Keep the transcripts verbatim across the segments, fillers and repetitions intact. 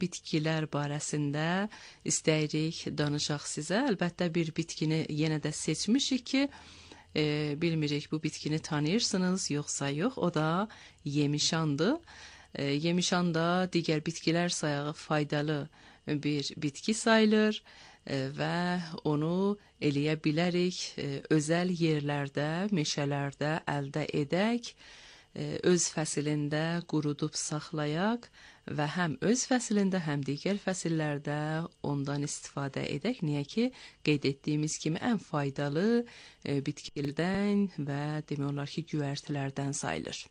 bitkilər barəsində istəyirik danışaq sizə. Əlbəttə bir bitkini yenə də seçmişik ki, e, bilmirik bu bitkini tanıyırsınız yoxsa yox. O da yemişandır. E, yemişan da digər bitkilər sayağı faydalı bir bitki sayılır e, və onu eləyə bilərik e, özəl yerlərdə, meşələrdə əldə edək, e, öz fəsilində qurudub saxlayaq və həm öz fəsilində, həm digər fəsillərdə ondan istifadə edək. Niyə ki, qeyd etdiyimiz kimi ən faydalı e, bitkilərdən və demək olar ki, güvərtilərdən sayılır.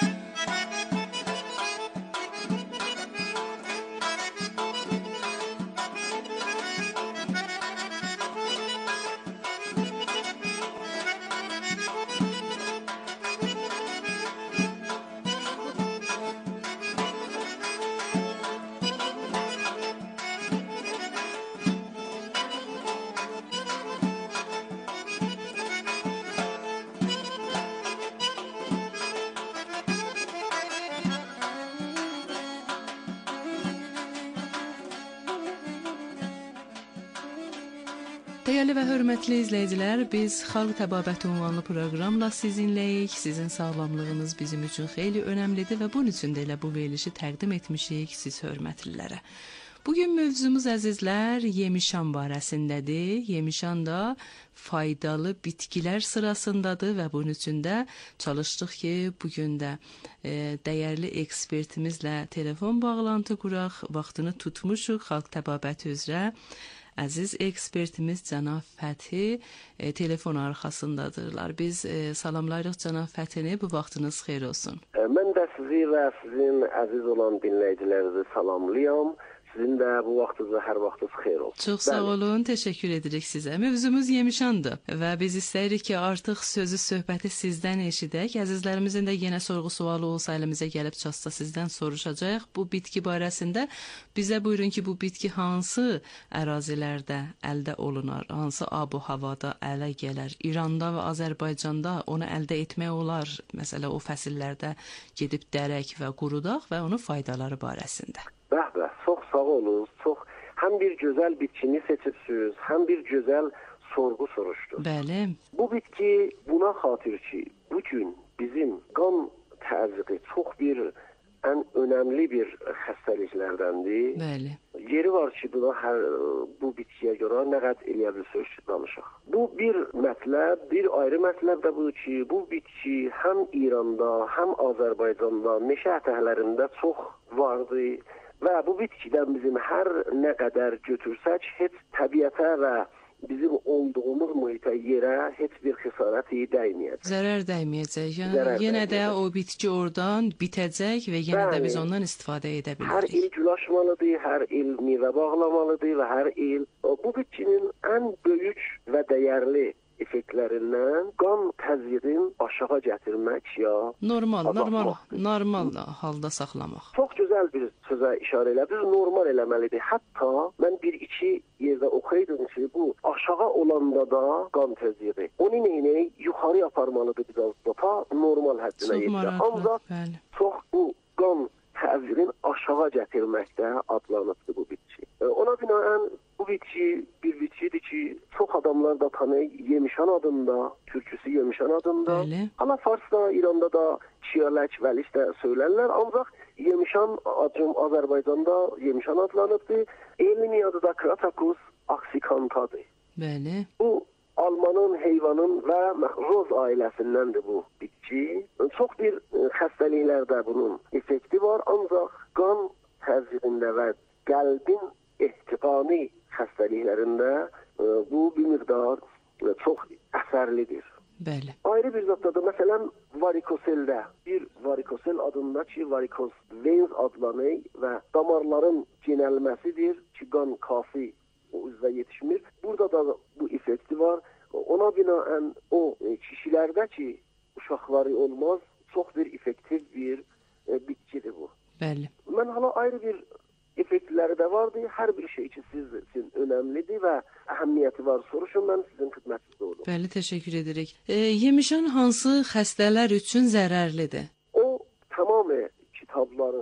Dəyərli və hörmətli izləyicilər, biz Xalq Təbabəti ünvanlı proqramla sizinləyik. Sizin sağlamlığınız bizim üçün xeyli önəmlidir və bunun üçün də elə bu verilişi təqdim etmişik siz hörmətlilərə. Bugün mövzumuz əzizlər yemişan barəsindədir. Yemişan da faydalı bitkilər sırasındadır və bunun üçün də çalışdıq ki, bugün də e, dəyərli ekspertimizlə telefon bağlantı quraq. Vaxtını tutmuşuq Xalq Təbabəti üzrə. Əziz ekspertimiz cənab Fəthi e, telefon arxasındadırlar. Biz e, salamlayırıq cənab Fəthini, bu vaxtınız xeyir olsun. Mən də sizi və sizin əziz olan dinləyicilərinizi salamlayam. Sizin də bu vaxtınızda hər vaxtınız xeyir olsun. Çox sağ olun, təşəkkür edirik sizə. Mövzumuz yemişandır və biz istəyirik ki, artıq sözü, söhbəti sizdən eşidək. Əzizlərimizin də yenə sorğu sualı olsa əlimizə gəlib çatsa sizdən soruşacağıq. Bu bitki barəsində bizə buyurun ki, bu bitki hansı ərazilərdə əldə olunar, hansı ab-u havada ələ gələr? İranda və Azərbaycanda onu əldə etmək olar. Məsələ o fəsillərdə gedib dərək və qurudaq və onun faydaları barəsində. Bəh, bəh, çox sağ olun. Çox həm bir gözəl bitkini seçibsiniz, həm bir gözəl sorğu soruşdunuz. Bəli. Bu bitki buna xatir ki, bu gün bizim qan təzyiqi çox bir ən önəmli bir xəstəliklərdəndir. Bəli. Yeri var ki, buna hər, bu bitkiyə görə nə qəd eləyə bilsək danışaq. Bu bir mətləb, bir ayrı mətləb də budur ki, bu bitki həm İranda, həm Azərbaycanda, meşə ətəklərində çox vardır. Və bu bitkidən bizim hər nə qədər götürsək, heç təbiətə və bizim olduğumuz mühitə, yerə heç bir xəsarət dəyməyəcək. Zərər dəyməyəcək. Yəni, Zərər yenə dəyməyəcək. də o bitki oradan bitəcək və yenə Bəli. də biz ondan istifadə edə bilirik. Hər il gül açmalıdır, hər il meyvə bağlamalıdır və hər il bu bitkinin ən böyük və dəyərli effektlərindən qan təzyiqini aşağı gətirmək ya normal, normal, azaltmaqdır. normal halda saxlamaq. Çox gözəl bir sözə işarə elədiniz. Normal eləməlidir. Hətta mən bir-iki yerdə oxuyurdum ki, bu aşağı olanda da qan təzyiqi. Onu neyini yuxarı aparmalıdır biraz da ta normal həddinə yetsə. Ancaq bəli. çox bu qan təzyiqini aşağı gətirməkdə adlanıbdır bu bitki. Ona binaən bu bitki bir bitkidir ki, çox adamlar da tanıyır. Yemişan adında, türküsü Yemişan adında. Bəli. Hala Farsda, İranda da Şiələk, Vəliş də söylərlər. Ancaq Yemişan adım Azərbaycanda Yemişan adlanıbdır. Elmi adı da Crataceous axicantadır. Bəli. Bu Almanın, heyvanın və roz ailəsindəndir bu bitki. Çox bir xəstəliklərdə bunun effekti var. Ancaq qan təzyiqində və qəlbin ehtiqani xəstəliklərində bu bir miqdar çox əsərlidir. Bəli. Ayrı bir zatda da məsələn varikoseldə bir varikosel adındakı varikoz veins adlanır və damarların genəlməsidir ki, qan kafi o üzvə yetişmir. Burada da bu effekti var. Ona binaən o kişilərdə ki, uşaqları olmaz, çox bir effektiv bir e, bitkidir bu. Bəli. Mən hala ayrı bir effektləri də vardı. Hər bir şey ki, sizin üçün önəmlidir və əhəmiyyəti var. Soruşun, mən sizin xidmətinizdə olum. Bəli, təşəkkür edirik. E, yemişan hansı xəstələr üçün zərərlidir? O tamamı kitabların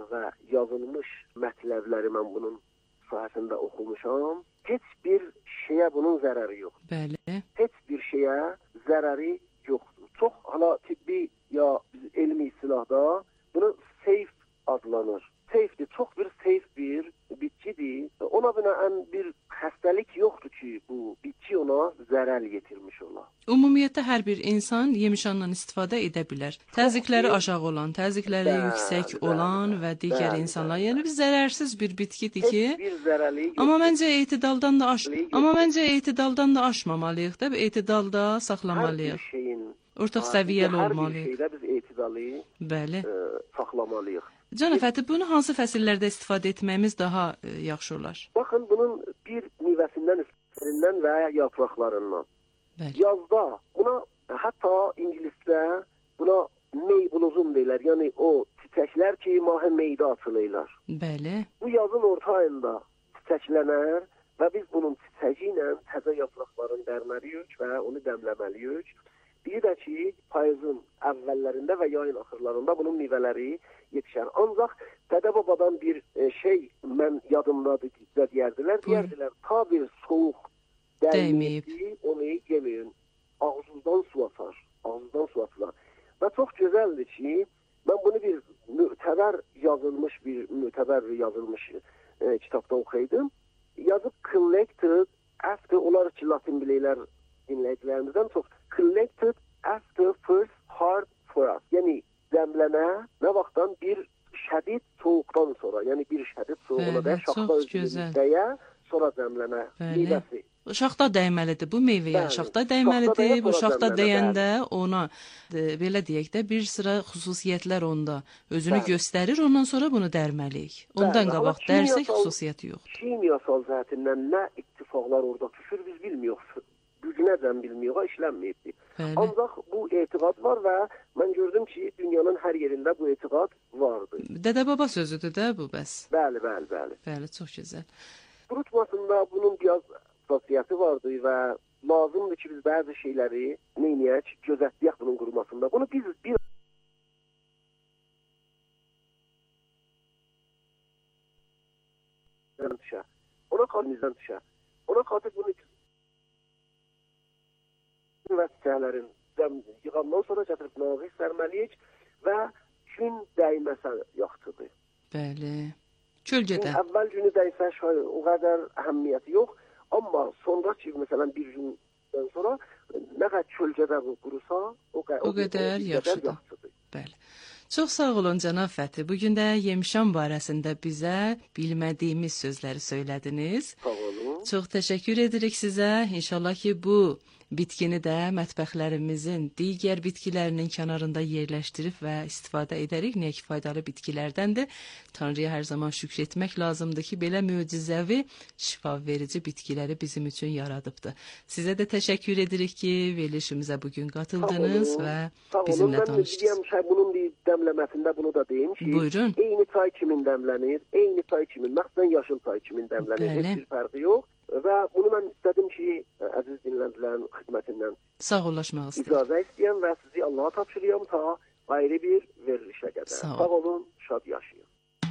və yazılmış mətləbləri mən bunun sahəsində oxumuşam. Heç bir şeyə bunun zərəri yoxdur. Bəli. Heç bir şeyə zərəri yoxdur. Çox hala tibbi ya elmi istilahda bunu safe adlanır. Safedir, çox bir safe bir bitkidir. Ona binaən bir xəstəlik yoxdur ki, bu bitki ona zərər yetirmiş ola. Ümumiyyətlə hər bir insan yemişandan istifadə edə bilər. Təzyiqləri aşağı olan, təzyiqləri bəli, yüksək bəli, olan və digər bəli, insanlar. Bəli. Yəni biz zərərsiz bir bitkidir ki, heç bir zərəri yoxdur. Amma məncə etidaldan da aş, amma məncə etidaldan da aşmamalıyıq da, etidalda saxlamalıyıq. Hər bir şeyin ortaq səviyyəli olmalıyıq. Hər bir şeydə biz etidalı bəli. Ə, saxlamalıyıq. Cənab Fəthi, bunu hansı fəsillərdə istifadə etməyimiz daha e, yaxşı olar? Baxın, bunun bir nivəsindən, üstlərindən və yapraqlarından. Bəli. Yazda buna, hətta ingilisdə buna May blossom deyirlər. Yəni o çiçəklər ki, mahə meydə açılırlar. Bəli. Bu yazın orta ayında çiçəklənər və biz bunun çiçəyi ilə təzə yapraqlarını dərməliyik və onu dəmləməliyik. Bir də ki, payızın əvvəllərində və yayın axırlarında bunun meyvələri yetişər. Ancaq dədə-babadan bir e, şey mən yadımdadır ki, deyərdilər. Deyərdilər, ta bir soyuq dəyməyib, onu yeməyin. Ağzından su atar. Ağzından su atılar. Və çox gözəldir ki, mən bunu bir mütəbər yazılmış, bir mütəbər yazılmış e, kitabda oxuyaydım. Yazıb collected after, onlar ki, latin bilirlər dinləyicilərimizdən çox, collected after first hard frost. Yəni dəmlənə nə vaxtdan bir şədid soyuqdan sonra, yəni bir şədid soyuğuna da şaxta özlüyündəyə, sonra dəmlənə meyvəsi. Şaxta dəyməlidir bu meyvəyə, bəli, şaxta dəyməlidir. Şaxta bu şaxta dəyəndə ona de, belə deyək də bir sıra xüsusiyyətlər onda özünü bəli, göstərir, ondan sonra bunu dərməliyik. Ondan bəli, qabaq dərsək xüsusiyyəti yoxdur. Kimyasal cəhətindən nə ittifaqlar orada düşür biz bilmiyoruz. Gücünəcən bilmiyoruz, işlənməyibdir. Ancaq bu etiqad var və mən gördüm ki, dünyanın hər yerində bu etiqad vardır. Dədə-baba sözüdür də bu bəs. Bəli, bəli, bəli. Bəli, çox gözəl. Qurutmasında bunun biraz xüsusiyyəti vardır və lazımdır ki, biz bəzi şeyləri neyniyək, gözətləyək bunun qurumasında. Bunu biz bir düşər. Ona qalmizdən düşər. Ona qaldır bunu və çiçəklərin yığandan sonra gətirib nazı sərməliyik və gün dəyməsə yaxşıdır. Bəli. Kölgədə. Əvvəl günü dəysə şöyle, o qədər əhəmiyyəti yox. Amma sonra ki, məsələn, bir gündən sonra nə qədər kölgədə bu qurusa, o, o, o qədər yaxşıdır. yaxşıdır. Bəli. Çox sağ olun, cənab Fəthi. Bugün də yemişan barəsində bizə bilmədiyimiz sözləri söylədiniz. Sağ olun. Çox təşəkkür edirik sizə. İnşallah ki, bu bitkini də mətbəxlərimizin digər bitkilərinin kənarında yerləşdirib və istifadə edərik. Nə ki, faydalı bitkilərdəndir. Tanrıya hər zaman şükür etmək lazımdır ki, belə möcüzəvi, şifa verici bitkiləri bizim üçün yaradıbdır. Sizə də təşəkkür edirik ki, verilişimizə bugün qatıldınız və bizimlə danışdınız. Mən bunun dəmləməsində bunu da deyim ki, buyurun. Eyni çay kimin dəmlənir, eyni çay kimin, məxsən yaşıl çay kimin dəmlənir, heç bir fərqi yox. Və bunu mən istədim ki, əziz dinləyicilərin xidmətindən sağollaşmaq istəyirəm. İcazə istəyəm və sizi Allaha tapşırıyorum ta ayrı bir verilişə qədər. Sağ, Sağ olun, şad yaşayın.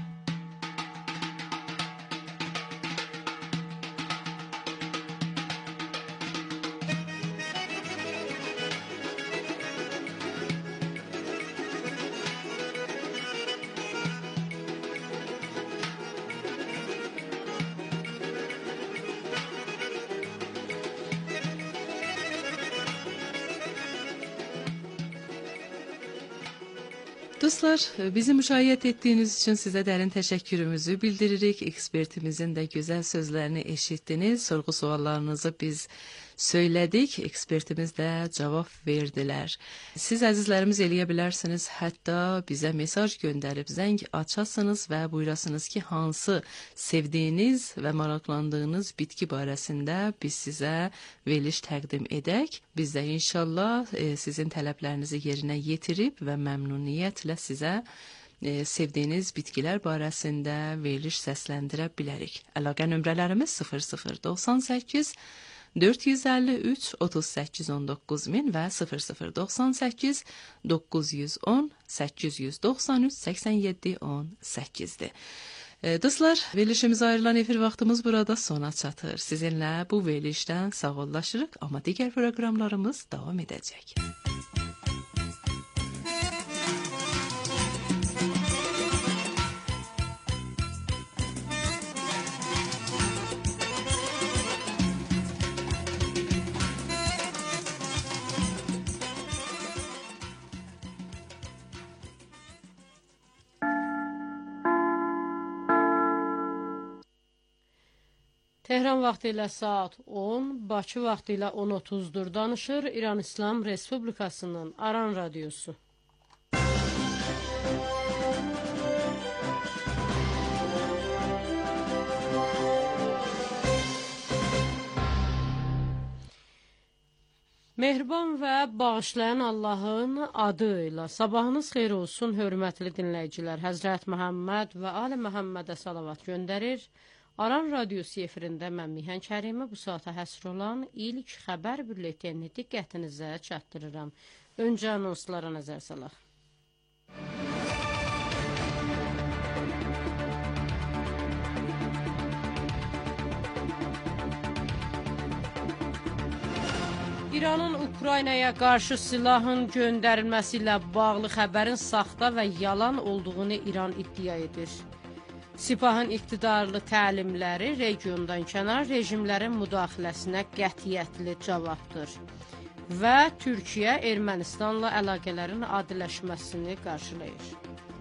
Dostlar, bizi müşahidə etdiyiniz üçün sizə dərin təşəkkürümüzü bildiririk. Ekspertimizin də gözəl sözlərini eşitdiniz. Sorğu suallarınızı biz söylədik. Ekspertimiz də cavab verdilər. Siz əzizlərimiz eləyə bilərsiniz. Hətta bizə mesaj göndərib zəng açasınız və buyurasınız ki, hansı sevdiyiniz və maraqlandığınız bitki barəsində biz sizə veriliş təqdim edək. Biz də inşallah e, sizin tələblərinizi yerinə yetirib və məmnuniyyətlə sizə e, sevdiyiniz bitkilər barəsində veriliş səsləndirə bilərik. Əlaqə nömrələrimiz sıfır sıfır doxsan səkkiz dörd yüz əlli üç otuz səkkiz on doqquz min və sıfır sıfır doxsan səkkiz doqquz yüz on səkkiz yüz doxsan üç səksən yeddi on səkkizdir. E, dostlar, verilişimize ayrılan efir vaxtımız burada sona çatır. Sizinlə bu verilişdən sağollaşırıq, amma digər proqramlarımız davam edəcək. Tehran vaxtı ilə saat on, Bakı vaxtı ilə on otuzdur. Danışır İran İslam Respublikasının Aran Radyosu. Mehriban və bağışlayan Allahın adı ilə sabahınız xeyir olsun, hörmətli dinləyicilər. Həzrət Məhəmməd və Ali Məhəmmədə salavat göndərir. Aran Radyosu efirində mən Mihan Kərimə bu saata həsr olan ilk xəbər bülletini diqqətinizə çatdırıram. Öncə anonslara nəzər salaq. İranın Ukraynaya qarşı silahın göndərilməsi ilə bağlı xəbərin saxta və yalan olduğunu İran iddia edir. Sipahın iqtidarlı təlimləri regiondan kənar rejimlərin müdaxiləsinə qətiyyətli cavabdır və Türkiyə Ermənistanla əlaqələrin adiləşməsini qarşılayır.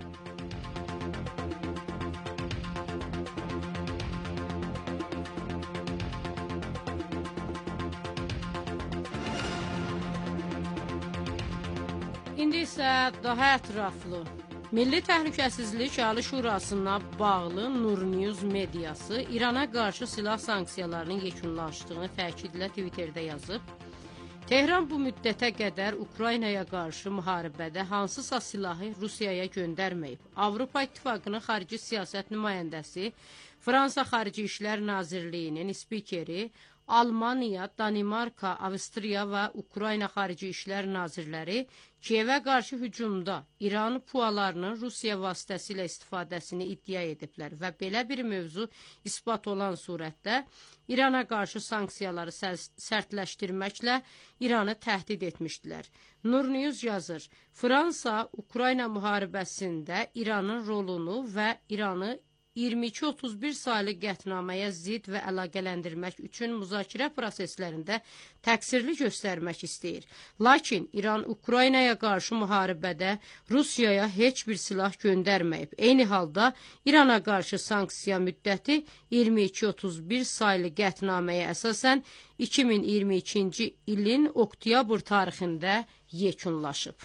İndi isə daha ətraflı. Milli Təhlükəsizlik Ali Şurasına bağlı Nur News mediası İrana qarşı silah sanksiyalarının yekunlaşdığını təkidlə Twitterdə yazıb. Tehran bu müddətə qədər Ukraynaya qarşı müharibədə hansısa silahı Rusiyaya göndərməyib. Avropa İttifaqının xarici siyasət nümayəndəsi, Fransa Xarici İşlər Nazirliyinin spikeri, Almaniya, Danimarka, Avstriya və Ukrayna Xarici İşlər Nazirləri Kiyevə qarşı hücumda İran pualarının Rusiya vasitəsilə istifadəsini iddia ediblər və belə bir mövzu isbat olan surətdə İrana qarşı sanksiyaları sərtləşdirməklə İranı təhdid etmişdilər. Nur News yazır, Fransa Ukrayna müharibəsində İranın rolunu və İranı iyirmi iki otuz bir saylı qətnaməyə zid və əlaqələndirmək üçün müzakirə proseslərində təqsirli göstərmək istəyir. Lakin İran Ukraynaya qarşı müharibədə Rusiyaya heç bir silah göndərməyib. Eyni halda İrana qarşı sanksiya müddəti iyirmi iki otuz bir saylı qətnaməyə əsasən iki min iyirmi ikinci ilin oktyabr tarixində yekunlaşıb.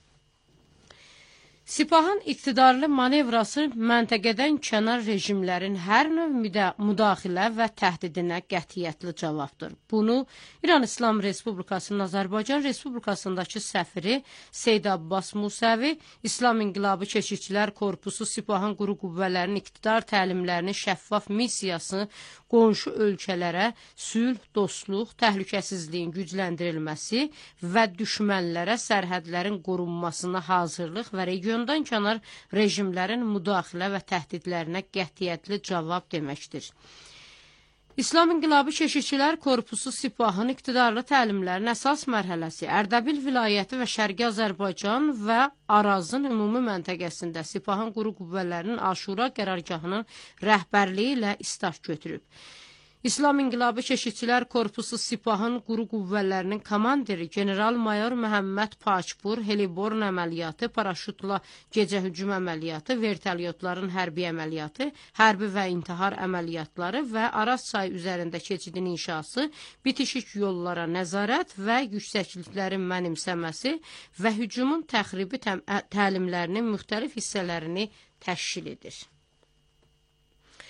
Sipahın iqtidarlı manevrası məntəqədən kənar rejimlərin hər növ müdaxilə və təhdidinə qətiyyətli cavabdır. Bunu İran İslam Respublikasının Azərbaycan Respublikasındakı səfiri Seyd Abbas Musəvi, İslam İnqilabı Keşikçilər Korpusu Sipahın quru qüvvələrinin iqtidar təlimlərinin şəffaf missiyası qonşu ölkələrə sülh, dostluq, təhlükəsizliyin gücləndirilməsi və düşmənlərə sərhədlərin qorunmasına hazırlıq və regiondan kənar rejimlərin müdaxilə və təhdidlərinə qətiyyətli cavab deməkdir. İslam İnqilabı Keşikçilər Korpusu Sipahın iqtidarlı təlimlərin əsas mərhələsi Ərdəbil vilayəti və Şərqi Azərbaycan və Arazın ümumi məntəqəsində Sipahın quru qüvvələrinin Aşura qərargahının rəhbərliyi ilə istaf götürüb. İslam İnqilabı Keşikçilər Korpusu Sipahın quru qüvvələrinin komandiri General-Mayor Məhəmməd Paçpur, Heliborn əməliyyatı, paraşütla gecə hücum əməliyyatı, vertolyotların hərbi əməliyyatı, hərbi və intihar əməliyyatları və Araz çayı üzərində keçidin inşası, bitişik yollara nəzarət və yüksəkliklərin mənimsəməsi və hücumun təxribi təlimlərinin müxtəlif hissələrini təşkil edir.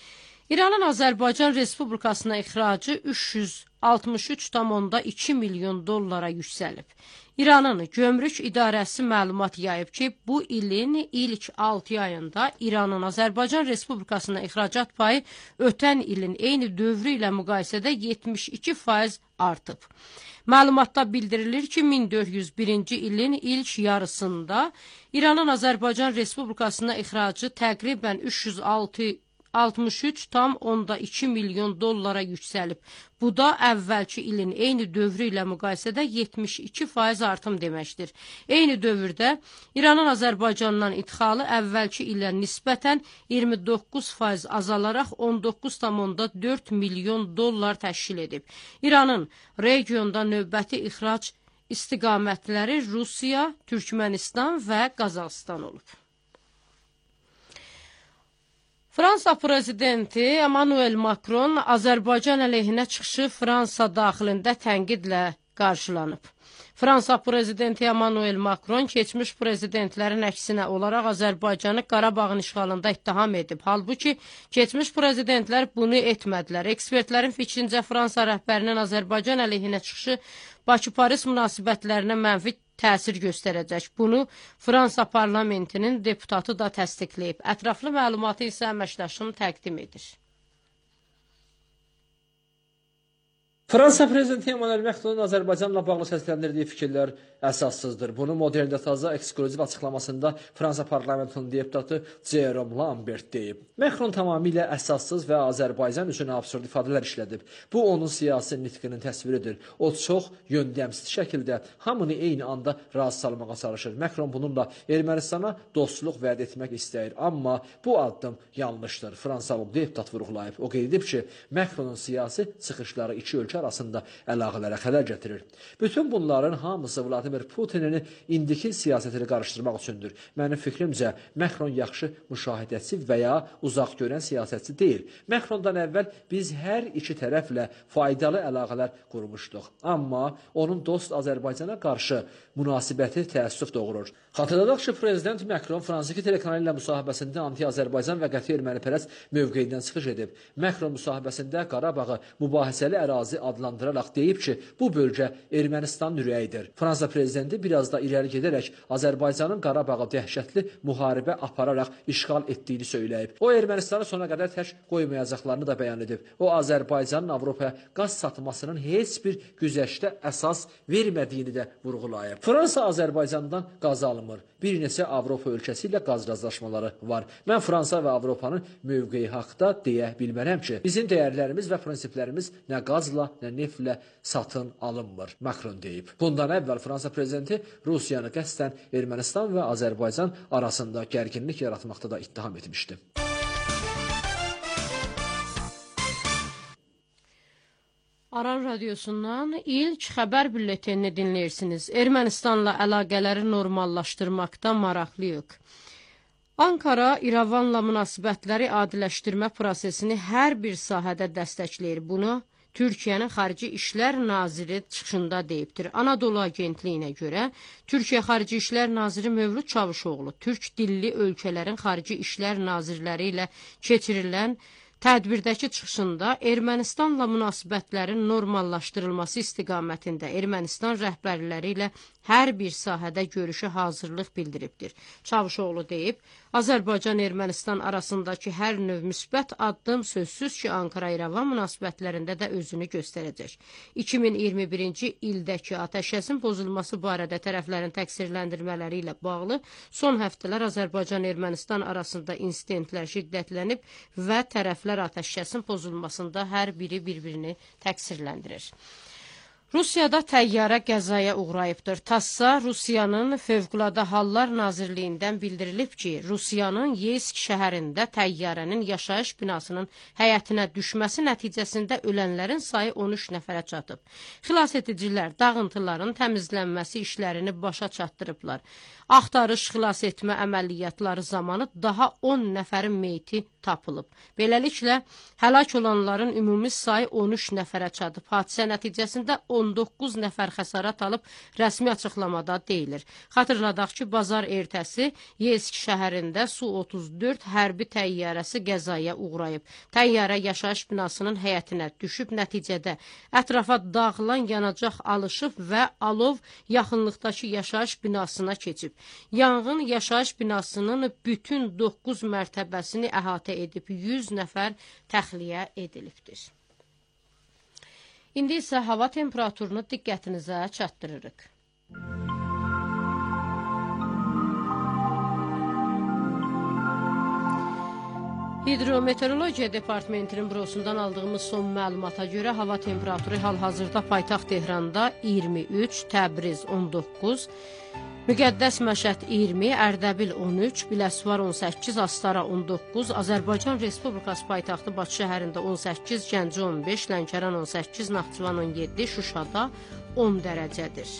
İranın Azərbaycan Respublikasına ixracı üç yüz altmış üç tam iki milyon dollara yüksəlib. İranın Gömrük İdarəsi məlumat yayıb ki, bu ilin ilk altı ayında İranın Azərbaycan Respublikasına ixracat payı ötən ilin eyni dövrü ilə müqayisədə yetmiş iki faiz artıb. Məlumatda bildirilir ki, min dörd yüz birinci ilin ilk yarısında İranın Azərbaycan Respublikasına ixracı təqribən üç yüz altmış üç tam iki milyon dollara yüksəlib. Bu da əvvəlki ilin eyni dövrü ilə müqayisədə yetmiş iki faiz artım deməkdir. Eyni dövrdə İranın Azərbaycandan idxalı əvvəlki ilə nisbətən iyirmi doqquz faiz azalaraq on doqquz tam dörd milyon dollar təşkil edib. İranın regionda növbəti ixrac istiqamətləri Rusiya, Türkmənistan və Qazaxıstan olub. Fransa prezidenti Emmanuel Macron Azərbaycan əleyhinə çıxışı Fransa daxilində tənqidlə qarşılanıb. Fransa prezidenti Emmanuel Macron keçmiş prezidentlərin əksinə olaraq Azərbaycanı Qarabağın işğalında ittiham edib. Halbuki keçmiş prezidentlər bunu etmədilər. Ekspertlərin fikrincə Fransa rəhbərinin Azərbaycan əleyhinə çıxışı Bakı-Paris münasibətlərinə mənfi təsir göstərəcək. Bunu Fransa parlamentinin deputatı da təsdiqləyib. Ətraflı məlumatı isə əməkdaşım təqdim edir. Fransa prezidenti Emmanuel Macronun Azərbaycanla bağlı səsləndirdiyi fikirlər əsassızdır. Bunu Modern'də taza ekskluziv açıqlamasında Fransa parlamentinin deputatı Jérôme Lambert deyib. Macron tamamilə əsassız və Azərbaycan üçün absurd ifadələr işlədib. Bu, onun siyasi nitqinin təsviridir. O, çox yöndəmsiz şəkildə hamını eyni anda razı salmağa çalışır. Macron bununla Ermənistana dostluq vəd etmək istəyir. Amma bu addım yanlışdır. Fransalı deputat vurğulayıb. O qeyd edib ki, Macronun siyasi çıxışları iki ölkə arasında əlaqələrə xələl gətirir. Bütün bunların hamısı Vladimir Putinin indiki siyasətini qarışdırmaq üçündür. Mənim fikrimcə, Macron yaxşı müşahidəçi və ya uzaq görən siyasətçi deyil. Macrondan əvvəl biz hər iki tərəflə faydalı əlaqələr qurmuşduq. Amma onun dost Azərbaycana qarşı münasibəti təəssüf doğurur. Xatırladaq ki, prezident Macron Fransa iki telekanalı ilə müsahibəsində anti-Azərbaycan və qəti ermənipərəst mövqeyindən çıxış edib. Macron müsahibəsində Qarabağı mübahisəli ərazi adlandıraraq deyib ki, bu bölgə Ermənistanın ürəyidir. Fransa prezidenti biraz da irəli gedərək Azərbaycanın Qarabağı dəhşətli müharibə apararaq işğal etdiyini söyləyib. O, Ermənistanı sona qədər tək qoymayacaqlarını da bəyan edib. O, Azərbaycanın Avropaya qaz satmasının heç bir güzəştə əsas vermədiyini də vurğulayıb. Fransa Azərbaycandan qaz almır. Bir neçə Avropa ölkəsi ilə qaz razılaşmaları var. Mən Fransa və Avropanın mövqeyi haqda deyə bilmərəm ki, bizim dəyərlərimiz və prinsiplərimiz nə qazla, nə neftlə satın alınmır, Macron deyib. Bundan əvvəl Fransa prezidenti Rusiyanı qəsdən Ermənistan və Azərbaycan arasında gərginlik yaratmaqda da ittiham etmişdi. Aran radiosundan ilk xəbər bülletenini dinləyirsiniz. Ermənistanla əlaqələri normallaşdırmaqda maraqlıyıq. Ankara, İrəvanla münasibətləri adiləşdirmə prosesini hər bir sahədə dəstəkləyir. Bunu Türkiyənin Xarici İşlər Naziri çıxışında deyibdir. Anadolu Agentliyinə görə, Türkiyə Xarici İşlər Naziri Mövlud Çavuşoğlu, türk dilli ölkələrin Xarici İşlər Nazirləri ilə keçirilən tədbirdəki çıxışında Ermənistanla münasibətlərin normallaşdırılması istiqamətində Ermənistan rəhbərləri ilə hər bir sahədə görüşə hazırlıq bildiribdir. Çavuşoğlu deyib, Azərbaycan-Ermənistan arasındakı hər növ müsbət addım sözsüz ki, Ankara-İrəvan münasibətlərində də özünü göstərəcək. iki min iyirmi birinci ildəki atəşkəsin pozulması barədə tərəflərin təqsirləndirmələri ilə bağlı son həftələr Azərbaycan-Ermənistan arasında insidentlər şiddətlənib və tərəflər atəşkəsin pozulmasında hər biri bir-birini təqsirləndirir. Rusiyada təyyarə qəzaya uğrayıbdır. TASS-a Rusiyanın Fövqəladə Hallar Nazirliyindən bildirilib ki, Rusiyanın Yeysk şəhərində təyyarənin yaşayış binasının həyətinə düşməsi nəticəsində ölənlərin sayı on üç nəfərə çatıb. Xilas edicilər dağıntıların təmizlənməsi işlərini başa çatdırıblar. Axtarış xilas etmə əməliyyatları zamanı daha on nəfərin meyti tapılıb. Beləliklə, həlak olanların ümumi sayı on üç nəfərə çatıb. Hadisə nəticəsində on doqquz nəfər xəsarət alıb, rəsmi açıqlamada deyilir. Xatırladaq ki, bazar ertəsi Yeysk şəhərində Su otuz dörd hərbi təyyarəsi qəzaya uğrayıb. Təyyarə yaşayış binasının həyətinə düşüb, nəticədə ətrafa dağılan yanacaq alışıb və alov yaxınlıqdakı yaşayış binasına keçib. Yanğın yaşayış binasının bütün doqquz mərtəbəsini əhatə edib, yüz nəfər təxliyə edilibdir. İndi isə hava temperaturunu diqqətinizə çatdırırıq. Hidrometeorologiya Departamentinin bürosundan aldığımız son məlumata görə hava temperaturu hal-hazırda paytaxt Tehranda iyirmi üç, Təbriz on doqquz, Müqəddəs Məşəd iyirmi, Ərdəbil on üç, Biləsuvar on səkkiz, Astara on doqquz, Azərbaycan Respublikası paytaxtı Bakı şəhərində on səkkiz, Gəncə on beş, Lənkəran on səkkiz, Naxçıvan on yeddi, Şuşada on dərəcədir.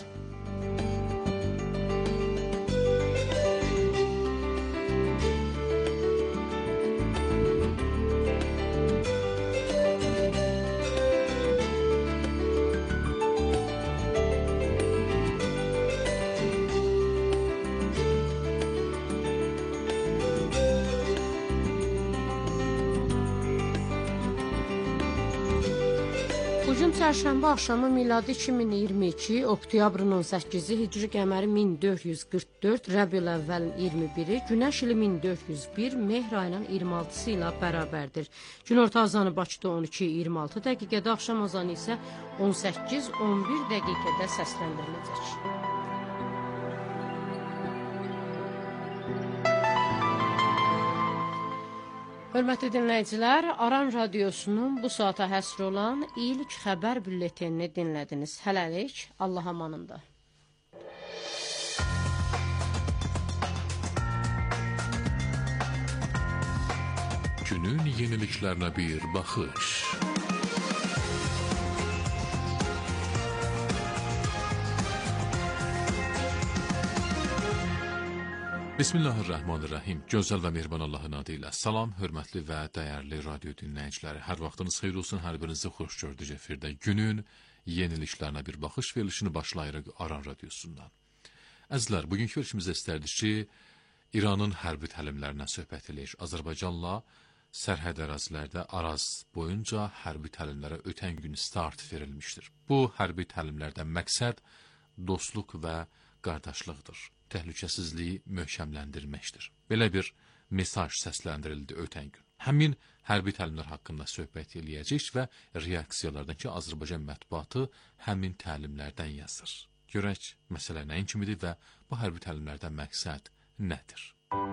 Bugün çərşənbə axşamı miladi iki min iyirmi iki, oktyabrın on səkkizi, hicri qəməri min dörd yüz qırx dörd, Rəbiül əvvəlin iyirmi biri, günəş ili min dörd yüz bir, mehr ayının iyirmi altısı ilə bərabərdir. Günorta azanı Bakıda on iki iyirmi altı dəqiqədə, axşam azanı isə on səkkiz on bir dəqiqədə səsləndiriləcək. Hörmətli dinləyicilər, Aran Radiosunun bu saata həsr olan ilk xəbər bülletenini dinlədiniz. Hələlik, Allah amanında. Günün yeniliklərinə bir baxış. Bismillahirrahmanirrahim. Gözəl və mehriban Allahın adı ilə. Salam, hörmətli və dəyərli radio dinləyiciləri. Hər vaxtınız xeyir olsun, hər birinizi xoş gördük efirdə. Günün yeniliklərinə bir baxış verilişini başlayırıq Aran Radiosundan. Əzizlər, bugünkü verilişimizdə istərdik ki, İranın hərbi təlimlərinə söhbət eləyir. Azərbaycanla sərhəd ərazilərdə Araz boyunca hərbi təlimlərə ötən gün start verilmişdir. Bu hərbi təlimlərdən məqsəd dostluq və qardaşlıqdır. Təhlükəsizliyi möhkəmləndirməkdir. Belə bir mesaj səsləndirildi ötən gün. Həmin hərbi təlimlər haqqında söhbət eləyəcək və reaksiyalardan ki, Azərbaycan mətbuatı həmin təlimlərdən yazır. Görək, məsələ nəyin kimidir və bu hərbi təlimlərdən məqsəd nədir?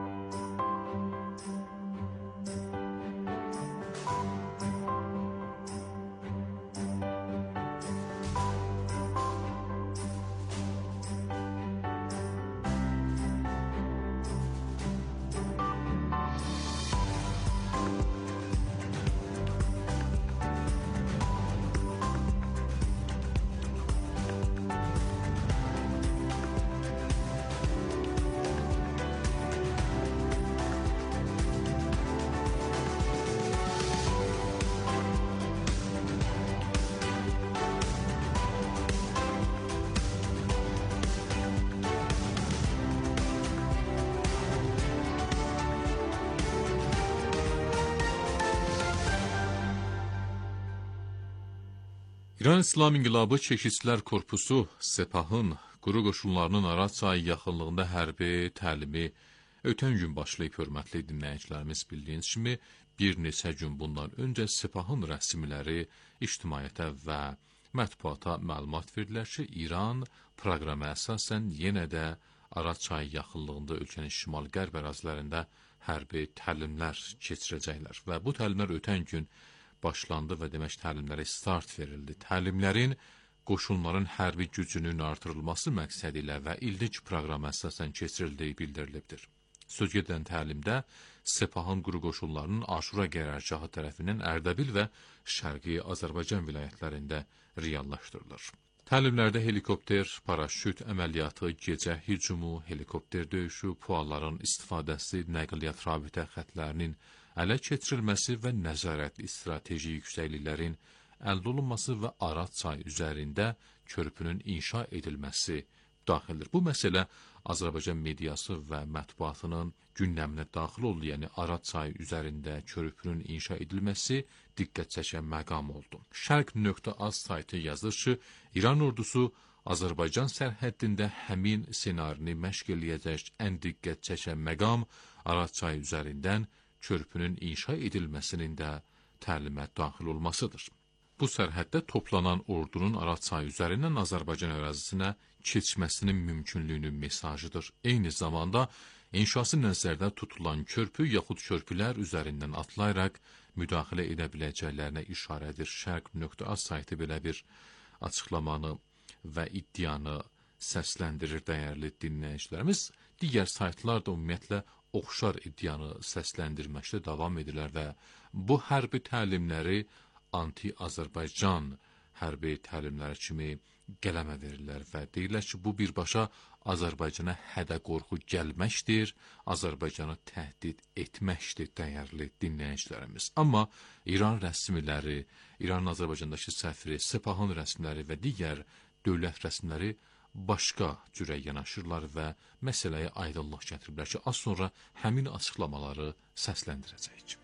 İran İslam İnqilabı Çeşidçilər Korpusu Sepahın quru qoşunlarının Araz çayı yaxınlığında hərbi təlimi ötən gün başlayıb, hörmətli dinləyicilərimiz bildiyiniz kimi bir neçə gün bundan öncə Sepahın rəsmiləri ictimaiyyətə və mətbuata məlumat verdilər ki, İran proqrama əsasən yenə də Araz çayı yaxınlığında ölkənin şimal-qərb ərazilərində hərbi təlimlər keçirəcəklər və bu təlimlər ötən gün başlandı və demək təlimlərə start verildi. Təlimlərin qoşunların hərbi gücünün artırılması məqsədi ilə və illik proqrama əsasən keçirildiyi bildirilibdir. Sözgedən təlimdə Sepahın quru qoşunlarının Aşura qərargahı tərəfindən Ərdəbil və Şərqi Azərbaycan vilayətlərində reallaşdırılır. Təlimlərdə helikopter, paraşüt əməliyyatı, gecə hücumu, helikopter döyüşü, pualların istifadəsi, nəqliyyat rabitə xətlərinin ələ keçirilməsi və nəzarətli strateji yüksəkliklərin əldə olunması və Araz çayı üzərində körpünün inşa edilməsi daxildir. Bu məsələ Azərbaycan mediası və mətbuatının gündəminə daxil oldu. Yəni Araz çayı üzərində körpünün inşa edilməsi diqqət çəkən məqam oldu. Şərq.az saytı yazır ki, İran ordusu Azərbaycan sərhəddində həmin ssenarini məşq eləyəcək ən diqqət çəkən məqam Araz çayı üzərindən körpünün inşa edilməsinin də təlimə daxil olmasıdır. Bu sərhəddə toplanan ordunun Araz çayı üzərindən Azərbaycan ərazisinə keçməsinin mümkünlüyünün mesajıdır. Eyni zamanda inşası nəzərdə tutulan körpü yaxud körpülər üzərindən atlayaraq müdaxilə edə biləcəklərinə işarədir. Şərq.az saytı belə bir açıqlamanı və iddianı səsləndirir dəyərli dinləyicilərimiz. Digər saytlar da ümumiyyətlə oxşar iddianı səsləndirməkdə davam edirlər və bu hərbi təlimləri anti-Azərbaycan hərbi təlimləri kimi qələmə verirlər və deyirlər ki, bu birbaşa Azərbaycana hədə qorxu gəlməkdir, Azərbaycanı təhdid etməkdir dəyərli dinləyicilərimiz. Amma İran rəsmiləri, İranın Azərbaycandakı səfiri, Sepahın rəsmiləri və digər dövlət rəsmiləri başqa cürə yanaşırlar və məsələyə aydınlıq gətiriblər ki, az sonra həmin açıqlamaları səsləndirəcəyik.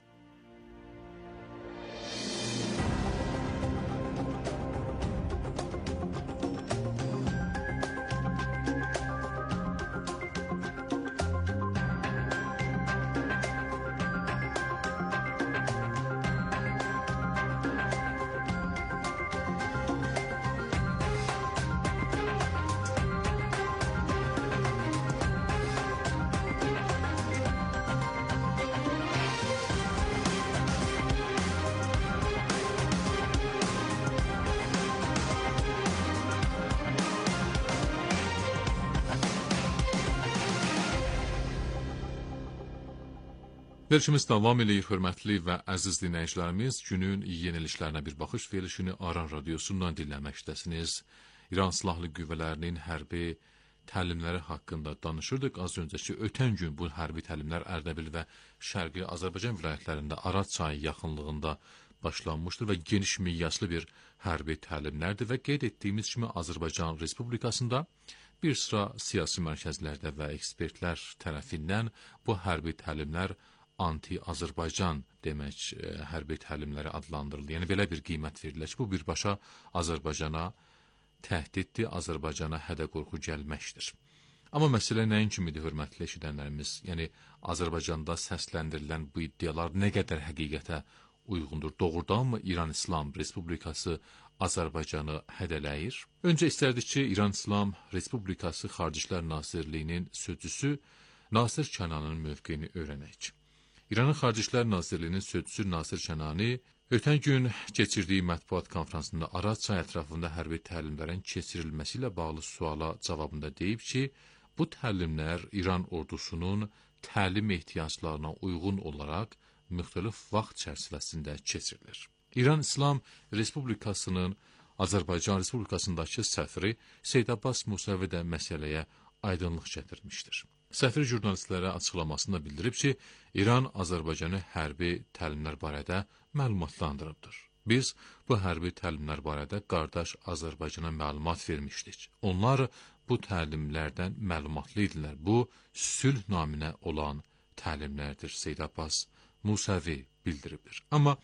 Verilişimiz davam edir, hörmətli və əziz dinləyicilərimiz. Günün yeniliklərinə bir baxış verilişini Aran radiosundan dinləməkdəsiniz. İran Silahlı Qüvvələrinin hərbi təlimləri haqqında danışırdıq. Az öncəki ötən gün bu hərbi təlimlər Ərdəbil və Şərqi Azərbaycan vilayətlərində Araz çayı yaxınlığında başlanmışdır və geniş miqyaslı bir hərbi təlimlərdir və qeyd etdiyimiz kimi Azərbaycan Respublikasında bir sıra siyasi mərkəzlərdə və ekspertlər tərəfindən bu hərbi təlimlər anti-Azərbaycan demək e, hərbi təlimləri adlandırılır. Yəni belə bir qiymət verilir ki, bu birbaşa Azərbaycana təhdiddir, Azərbaycana hədə qorxu gəlməkdir. Amma məsələ nəyin kimidir, hörmətli eşidənlərimiz? Yəni Azərbaycanda səsləndirilən bu iddialar nə qədər həqiqətə uyğundur? Doğrudanmı İran İslam Respublikası Azərbaycanı hədələyir? Öncə istərdik ki, İran İslam Respublikası Xarici İşlər Nazirliyinin sözçüsü Nasir Kənanın mövqeyini öyrənək. İranın Xarici İşlər Nazirliyinin sözçüsü Nasir Kənani ötən gün keçirdiyi mətbuat konfransında Araz çayı ətrafında hərbi təlimlərin keçirilməsi ilə bağlı suala cavabında deyib ki, bu təlimlər İran ordusunun təlim ehtiyaclarına uyğun olaraq müxtəlif vaxt çərçivəsində keçirilir. İran İslam Respublikasının Azərbaycan Respublikasındakı səfiri Seyd Abbas Musavi də məsələyə aydınlıq gətirmişdir. Səfir jurnalistlərə açıqlamasında bildirib ki, İran Azərbaycanı hərbi təlimlər barədə məlumatlandırıbdır. Biz bu hərbi təlimlər barədə qardaş Azərbaycana məlumat vermişdik. Onlar bu təlimlərdən məlumatlı idilər. Bu, sülh naminə olan təlimlərdir, Seyd Abbas Musavi bildiribdir. Amma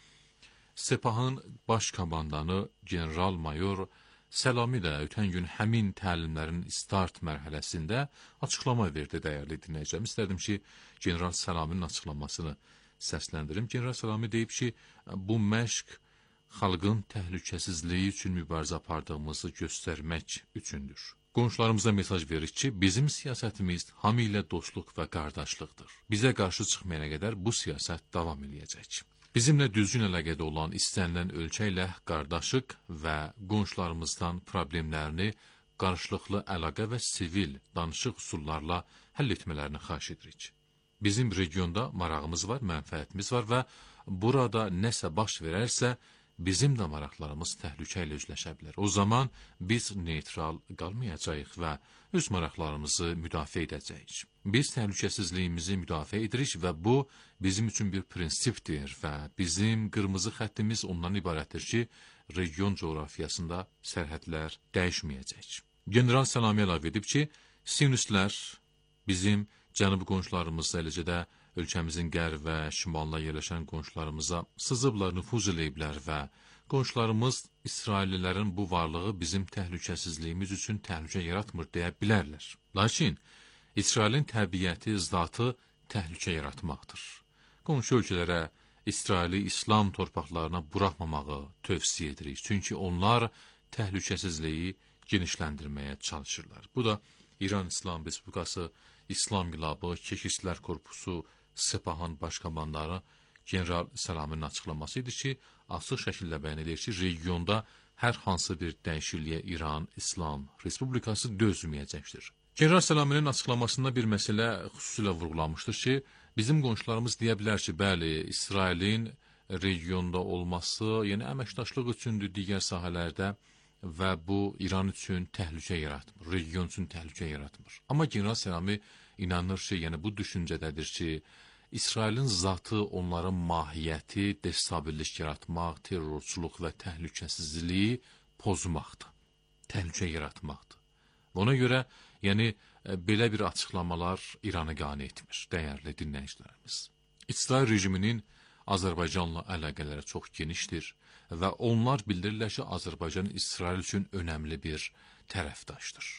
Sepahın baş komandanı general-mayor Səlami də ötən gün həmin təlimlərin start mərhələsində açıqlama verdi dəyərli dinləyicəm. İstərdim ki, General Səlaminin açıqlamasını səsləndirim. General Səlami deyib ki, bu məşq xalqın təhlükəsizliyi üçün mübarizə apardığımızı göstərmək üçündür. Qonşularımıza mesaj verir ki, bizim siyasətimiz hamı ilə dostluq və qardaşlıqdır. Bizə qarşı çıxmayana qədər bu siyasət davam eləyəcək. Bizimlə düzgün əlaqədə olan istənilən ölkə ilə qardaşıq və qonşularımızdan problemlərini qarşılıqlı əlaqə və sivil danışıq üsullarla həll etmələrini xahiş edirik. Bizim regionda marağımız var, mənfəətimiz var və burada nəsə baş verərsə, bizim də maraqlarımız təhlükə ilə üzləşə bilər. O zaman biz neytral qalmayacağıq və öz maraqlarımızı müdafiə edəcəyik. Biz təhlükəsizliyimizi müdafiə edirik və bu bizim üçün bir prinsipdir və bizim qırmızı xəttimiz ondan ibarətdir ki, region coğrafiyasında sərhədlər dəyişməyəcək. General Səlami əlavə edib ki, sionistlər bizim cənubi qonşularımızda, eləcə də ölkəmizin qərb və şimalına yerləşən qonşularımıza sızıblar, nüfuz eləyiblər və qonşularımız İsraillilərin bu varlığı bizim təhlükəsizliyimiz üçün təhlükə yaratmır deyə bilərlər. Lakin İsrailin təbiəti, zatı təhlükə yaratmaqdır. Qonşu ölkələrə İsraili İslam torpaqlarına buraxmamağı tövsiyə edirik. Çünki onlar təhlükəsizliyi genişləndirməyə çalışırlar. Bu da İran İslam Respublikası İslam İnqilabı Keşişçilər Korpusu Sepahın baş komandanı General Səlaminin açıqlaması idi ki, açıq şəkildə bəyan edir ki, regionda hər hansı bir dəyişikliyə İran İslam Respublikası dözməyəcəkdir. General Səlaminin açıqlamasında bir məsələ xüsusilə vurğulanmışdır ki, bizim qonşularımız deyə bilər ki, bəli, İsrailin regionda olması, yəni əməkdaşlıq üçündür digər sahələrdə və bu İran üçün təhlükə yaratmır, region üçün təhlükə yaratmır. Amma General Səlami inanır ki, yəni bu düşüncədədir ki, İsrailin zatı, onların mahiyyəti destabillik yaratmaq, terrorçuluq və təhlükəsizliyi pozmaqdır, təhlükə yaratmaqdır. Ona görə, yəni, belə bir açıqlamalar İranı qane etmir, dəyərli dinləyicilərimiz. İsrail rejiminin Azərbaycanla əlaqələri çox genişdir və onlar bildirirlər ki, Azərbaycan İsrail üçün önəmli bir tərəfdaşdır.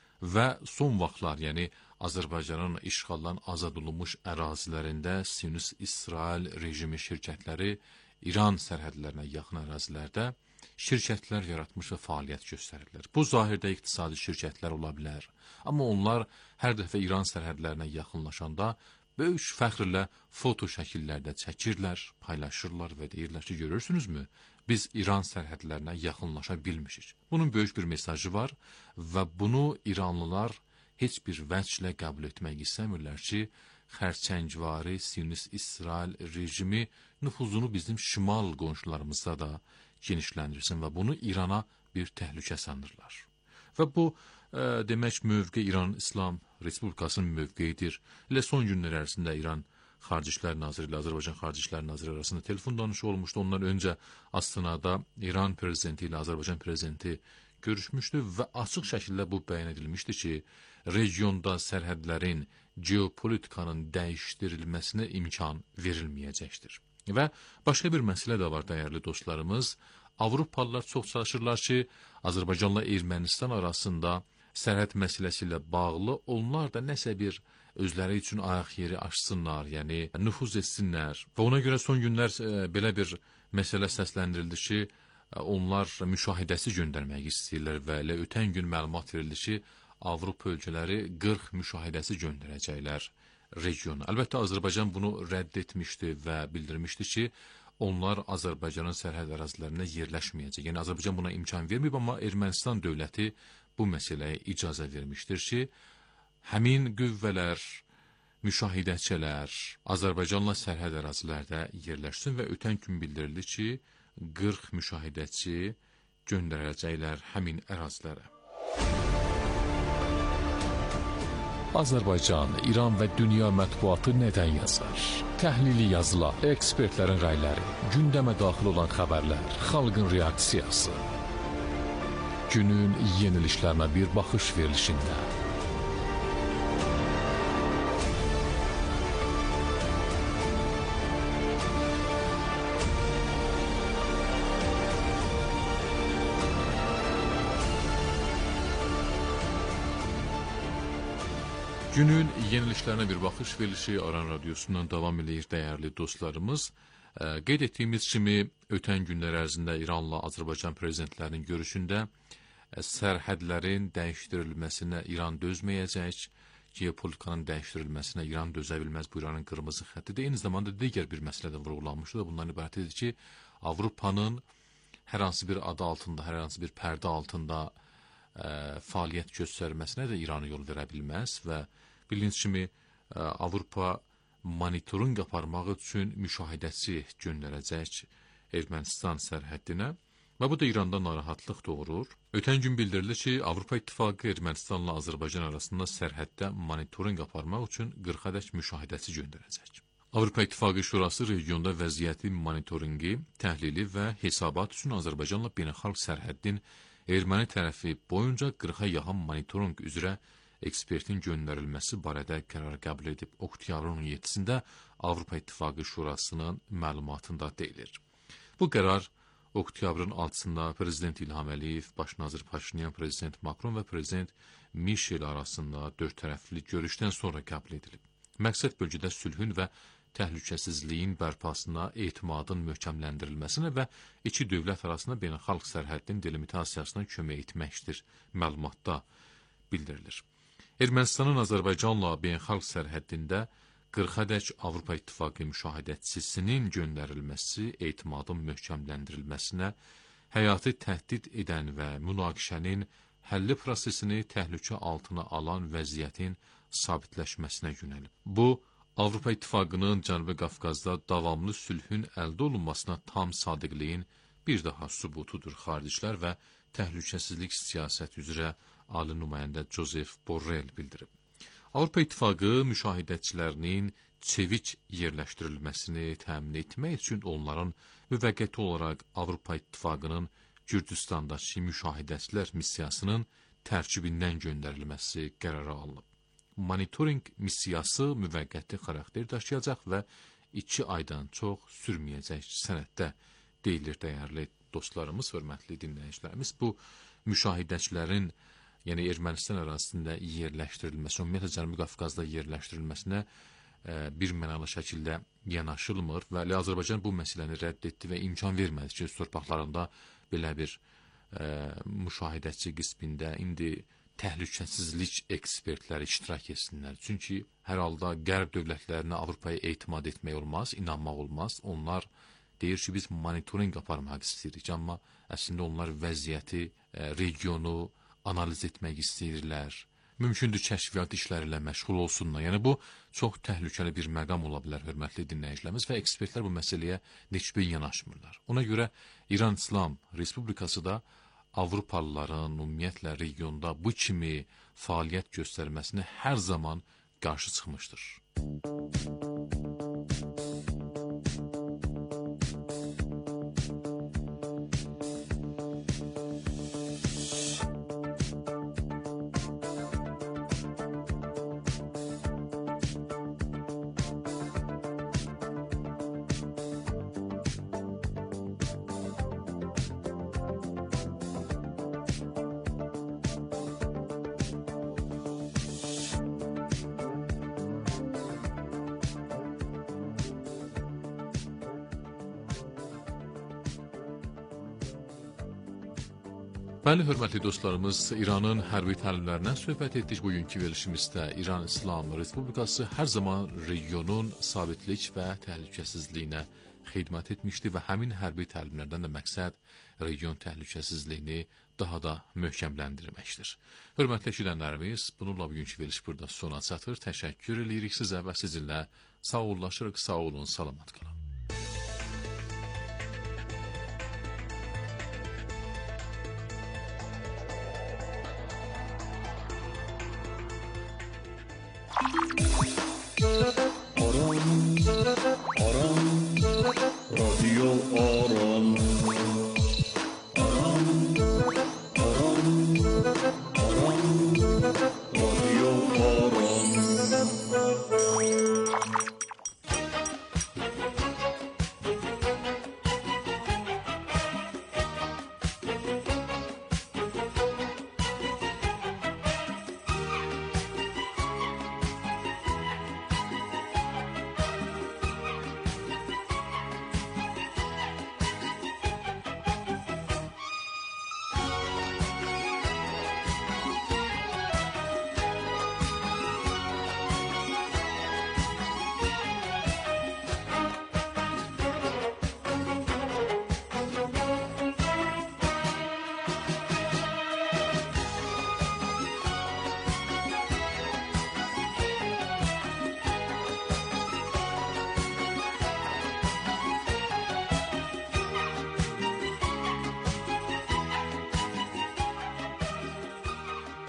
Və son vaxtlar, yəni Azərbaycanın işğaldan azad olunmuş ərazilərində sionist İsrail rejimi şirkətləri İran sərhədlərinə yaxın ərazilərdə şirkətlər yaratmış və fəaliyyət göstərirlər. Bu zahirdə iqtisadi şirkətlər ola bilər, amma onlar hər dəfə İran sərhədlərinə yaxınlaşanda böyük fəxrlə foto şəkillərdə çəkirlər, paylaşırlar və deyirlər ki, görürsünüzmü, biz İran sərhədlərinə yaxınlaşa bilmişik. Bunun böyük bir mesajı var və bunu İranlılar heç bir vəclə qəbul etmək istəmirlər ki, xərçəngvari sionist İsrail rejimi nüfuzunu bizim şimal qonşularımızda da genişləndirsin və bunu İrana bir təhlükə sanırlar. Və bu, ə, demək, mövqe İran İslam Respublikasının mövqeyidir. Elə son günlər ərzində İran Xarici İşlər Naziri ilə Azərbaycan Xarici İşlər Naziri arasında telefon danışı olmuşdu. Ondan öncə Astanada İran prezidenti ilə Azərbaycan prezidenti görüşmüşdü və açıq şəkildə bu bəyan edilmişdi ki, regionda sərhədlərin, geopolitikanın dəyişdirilməsinə imkan verilməyəcəkdir. Və başqa bir məsələ də var, dəyərli dostlarımız. Avropalılar çox çalışırlar ki, Azərbaycanla Ermənistan arasında sərhəd məsələsi ilə bağlı onlar da nəsə bir özləri üçün ayaq yeri açsınlar, yəni nüfuz etsinlər. Və ona görə son günlər e, belə bir məsələ səsləndirildi ki, onlar müşahidəsi göndərmək istəyirlər və elə ötən gün məlumat verildi ki, Avropa ölkələri qırx müşahidəsi göndərəcəklər regiona. Əlbəttə, Azərbaycan bunu rədd etmişdi və bildirmişdi ki, onlar Azərbaycanın sərhəd ərazilərində yerləşməyəcək. Yəni, Azərbaycan buna imkan verməyib, amma Ermənistan dövləti bu məsələyə icazə vermişdir ki, həmin qüvvələr, müşahidəçilər Azərbaycanla sərhəd ərazilərdə yerləşsin və ötən gün bildirildi ki, qırx müşahidəçi göndərəcəklər həmin ərazilərə. Azərbaycan, İran və dünya mətbuatı nədən yazar? Təhlili yazılar, ekspertlərin rəyləri, gündəmə daxil olan xəbərlər, xalqın reaksiyası. Günün yenilişlərinə bir baxış verilişində. Günün yenilişlərinə bir baxış verilişi Aran Radiosundan davam edir, dəyərli dostlarımız. Qeyd etdiyimiz kimi, ötən günlər ərzində İranla Azərbaycan prezidentlərinin görüşündə sərhədlərin dəyişdirilməsinə İran dözməyəcək, geopolitikanın dəyişdirilməsinə İran dözə bilməz, bu İranın qırmızı xəttidir. Eyni zamanda digər bir məsələ də vurğulanmışdı da, bundan ibarət edir ki, Avropanın hər hansı bir adı altında, hər hansı bir pərdə altında ə, fəaliyyət göstərməsinə də İranı yol verə bilməz və bildiyiniz kimi Avropa monitorinq aparmaq üçün müşahidəçi göndərəcək Ermənistan sərhəddinə və bu da İranda narahatlıq doğurur. Ötən gün bildirilir ki, Avropa İttifaqı Ermənistanla Azərbaycan arasında sərhəddə monitorinq aparmaq üçün qırxadək müşahidəçi göndərəcək. Avropa İttifaqı Şurası regionda vəziyyəti monitorinqi, təhlili və hesabat üçün Azərbaycanla beynəlxalq sərhəddin erməni tərəfi boyunca qırxa yaxın monitorinq üzrə ekspertin göndərilməsi barədə qərar qəbul edib. Oktyabrın on yeddisində Avropa İttifaqı Şurasının məlumatında deyilir. Bu qərar Oktyabrın altısında Prezident İlham Əliyev, Baş nazir Paşinyan, Prezident Makron və Prezident Mişel arasında dörd tərəfli görüşdən sonra qəbul edilib. Məqsəd bölgədə sülhün və təhlükəsizliyin bərpasına, etimadın möhkəmləndirilməsinə və iki dövlət arasında beynəlxalq sərhəddin delimitasiyasına kömək etməkdir, məlumatda bildirilir. Ermənistanın Azərbaycanla beynəlxalq sərhəddində qırxadək Avropa İttifaqı müşahidəçisinin göndərilməsi etimadın möhkəmləndirilməsinə, həyatı təhdid edən və münaqişənin həlli prosesini təhlükə altına alan vəziyyətin sabitləşməsinə yönəlib. Bu, Avropa İttifaqının Cənubi Qafqazda davamlı sülhün əldə olunmasına tam sadiqliyin bir daha sübutudur. Xaricilər və təhlükəsizlik siyasət üzrə ali nümayəndə Joseph Borrell bildirib. Avropa İttifaqı müşahidəçilərinin çevik yerləşdirilməsini təmin etmək üçün onların müvəqqəti olaraq Avropa İttifaqının Gürcüstandakı müşahidəçilər missiyasının tərkibindən göndərilməsi qərara alınıb. Monitoring missiyası müvəqqəti xarakter daşıyacaq və iki aydan çox sürməyəcək sənəddə deyilir dəyərli dostlarımız, hörmətli dinləyicilərimiz. Bu müşahidəçilərin, yəni Ermənistan ərazisində yerləşdirilməsi, ümumiyyətlə Cənubi Qafqazda yerləşdirilməsinə e, bir mənalı şəkildə yanaşılmır və Azərbaycan bu məsələni rədd etdi və imkan vermədi ki, öz torpaqlarında belə bir e, müşahidəçi qismində indi təhlükəsizlik ekspertləri iştirak etsinlər. Çünki hər halda qərb dövlətlərinə Avropaya etimad etmək olmaz, inanmaq olmaz. Onlar deyir ki, biz monitoring aparmaq istəyirik, amma əslində onlar vəziyyəti, e, regionu analiz etmək istəyirlər. Mümkündür kəşfiyyat işləri ilə məşğul olsunlar. Yəni bu çox təhlükəli bir məqam ola bilər, hörmətli dinləyicilərimiz, və ekspertlər bu məsələyə neçbin yanaşmırlar. Ona görə İran İslam Respublikası da Avropalıların ümumiyyətlə regionda bu kimi fəaliyyət göstərməsinə hər zaman qarşı çıxmışdır. Bəli, hörmətli dostlarımız, İranın hərbi təlimlərindən söhbət etdik. Bugünkü verilişimizdə İran İslam Respublikası hər zaman regionun sabitlik və təhlükəsizliyinə xidmət etmişdi və həmin hərbi təlimlərdən də məqsəd region təhlükəsizliyini daha da möhkəmləndirməkdir. Hörmətli eşidənlərimiz, bununla bugünkü veriliş burada sona çatır. Təşəkkür edirik sizə və sizinlə sağollaşırıq. Sağ olun, salamat qalın.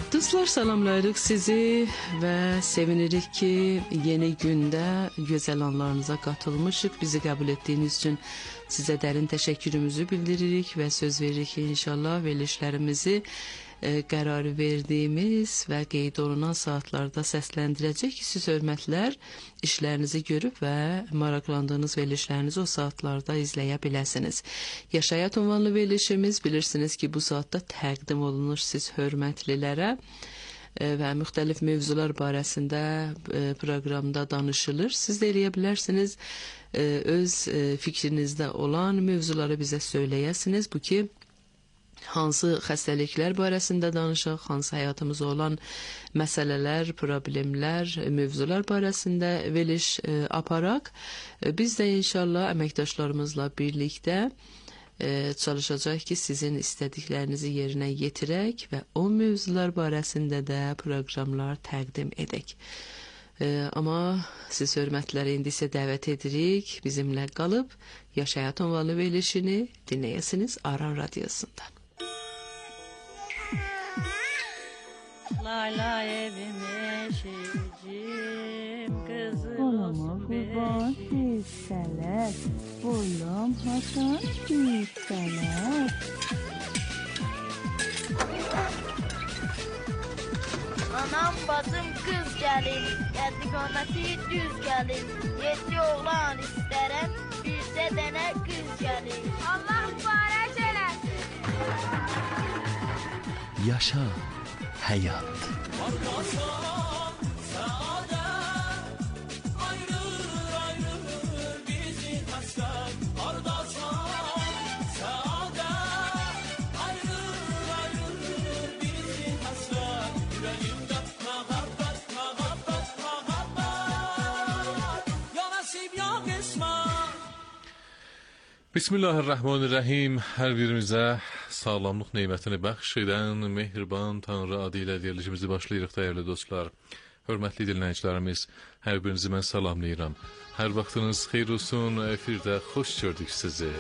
Dostlar, salamlayırıq sizi və sevinirik ki, yeni gündə gözəl anlarınıza qatılmışıq. Bizi qəbul etdiyiniz üçün sizə dərin təşəkkürümüzü bildiririk və söz veririk ki, inşallah verilişlərimizi e, qərar verdiyimiz və qeyd olunan saatlarda səsləndirəcək ki, siz hörmətlər işlərinizi görüb və maraqlandığınız verilişlərinizi o saatlarda izləyə biləsiniz. Yaşayat ünvanlı verilişimiz bilirsiniz ki, bu saatda təqdim olunur siz hörmətlilərə və müxtəlif mövzular barəsində proqramda danışılır. Siz də eləyə bilərsiniz, öz fikrinizdə olan mövzuları bizə söyləyəsiniz. Bu ki, hansı xəstəliklər barəsində danışaq, hansı həyatımızda olan məsələlər, problemlər, mövzular barəsində veriliş aparaq. Biz də inşallah əməkdaşlarımızla birlikdə çalışacaq ki, sizin istədiklərinizi yerinə yetirək və o mövzular barəsində də proqramlar təqdim edək. Amma siz hörmətləri indi isə dəvət edirik, bizimlə qalıb Yaşayat ünvanlı verilişini dinləyəsiniz Aran Radiosundan. Layla evim eşicim, kızım olsun kurban hisseler, boyum hasan hisseler. Anam bacım kız gelin, yedi qamati düz gelin, yedi oğlan isterem, yüzde dene kız gelin. Allah mübarək eləsin. Yaşa hayat. Bismillahirrahmanirrahim. Hər birimizə sağlamlıq neymətini bəxş edən mehriban Tanrı adı ilə verilişimizi başlayırıq dəyərli dostlar. Hörmətli dinləyicilərimiz, hər birinizi mən salamlayıram. Hər vaxtınız xeyir olsun, efirdə xoş gördük sizi.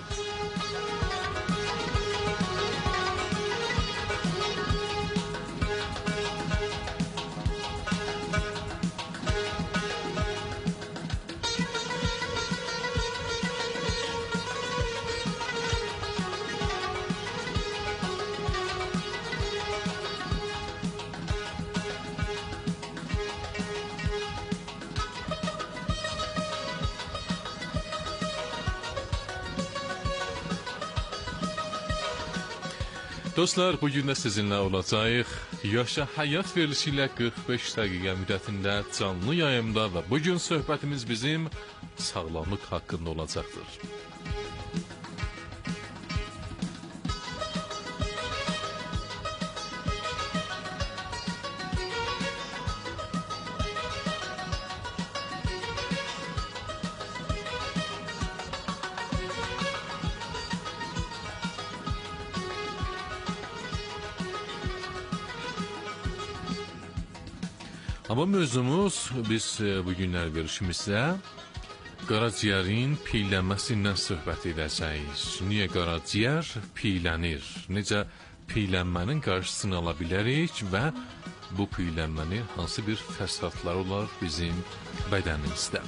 Dostlar, bugün də sizinlə olacağıq. Yaşa həyat verilişi ilə qırx beş dəqiqə müddətində canlı yayımda və bugün söhbətimiz bizim sağlamlıq haqqında olacaqdır. Amma mövzumuz biz bugünlər verilişimizdə qaraciyərin piylənməsindən söhbət edəcəyik. Niyə qaraciyər piylənir? Necə piylənmənin qarşısını ala bilərik və bu piylənmənin hansı bir fəsadları olar bizim bədənimizdə?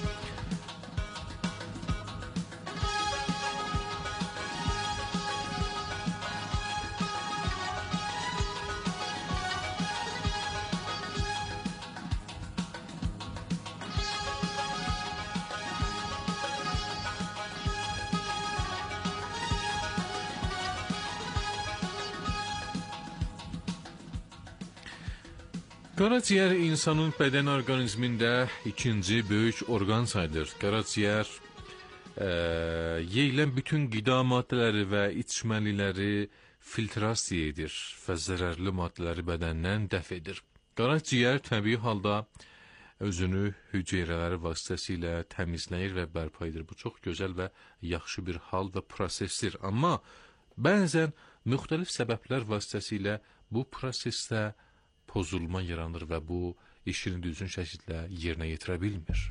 Qaraciyər insanın bədən orqanizmində ikinci böyük orqan sayılır. Qaraciyər e, yeyilən bütün qida maddələri və içməliləri filtrasiya edir və zərərli maddələri bədəndən dəf edir. Qaraciyər təbii halda özünü hüceyrələri vasitəsilə təmizləyir və bərpa edir. Bu çox gözəl və yaxşı bir hal və prosesdir. Amma bəzən müxtəlif səbəblər vasitəsilə bu prosesdə pozulma yaranır və bu işini düzgün şəkildə yerinə yetirə bilmir.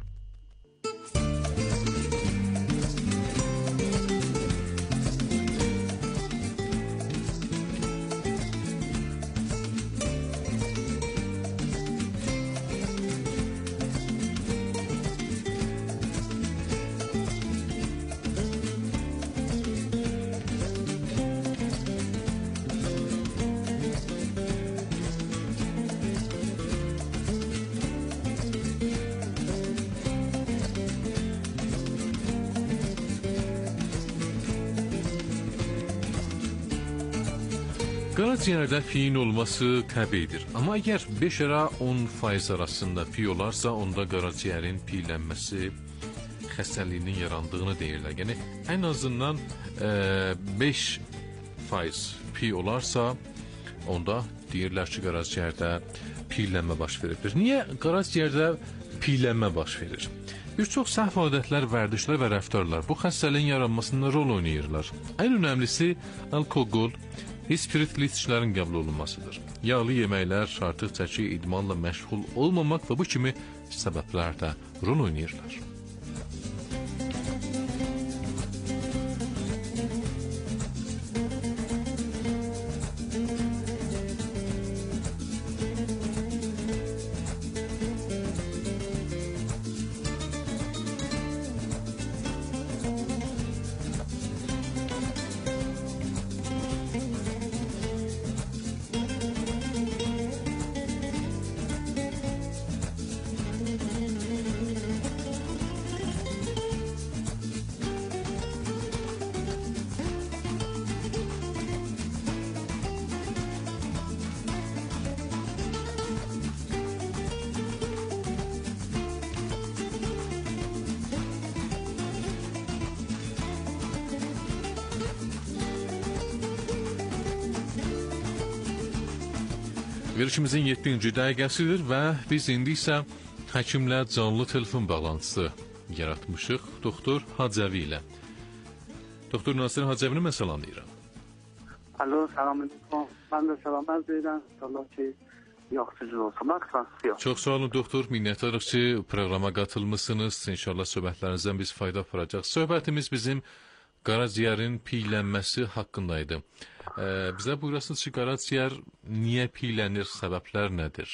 Qaraciyərdə piyin olması təbiidir. Amma əgər beş ilə on faiz arasında piy olarsa, onda qaraciyərin piylənməsi xəstəliyinin yarandığını deyirlər. Yəni, ən azından beş faiz piy olarsa, onda deyirlər ki, qaraciyərdə piylənmə baş verir. Niyə qaraciyərdə piylənmə baş verir? Bir çox səhv adətlər, vərdişlər və rəftarlar bu xəstəliyin yaranmasında rol oynayırlar. Ən önəmlisi alkoqol, spiritli içkilərin qəbul olunmasıdır. Yağlı yeməklər, artıq çəki, idmanla məşğul olmamaq və bu kimi səbəblər də rol oynayırlar. Verilişimizin yeddinci dəqiqəsidir və biz indi isə həkimlə canlı telefon bağlantısı yaratmışıq doktor Hacəvi ilə. Doktor Nasir Hacəvini mən salamlayıram. Alo, salam edirəm. Mən də salam edirəm. İnşallah ki, yaxşıcıl olsun. Məqsəd Çox sağ olun doktor. Minnətdarıq ki, proqrama qatılmışsınız. İnşallah söhbətlərinizdən biz fayda aparacaq. Söhbətimiz bizim qaraciyərin piylənməsi haqqındaydı. Ee, bizə buyurasınız ki, qaraciyər niyə piylənir, səbəblər nədir?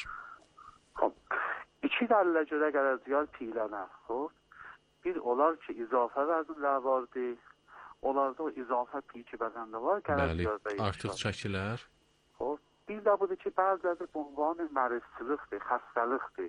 İki dəlillə görə qaraciyər piylənər. Bir, olar ki, izafə vəzinlər vardır. Onlarda o izafə piy ki bədəndə var, qaraciyərdə yetişir. Artıq çəkilər. Bir də budur ki, bəziləri bu ünvanı mərizçilikdir, xəstəlikdir.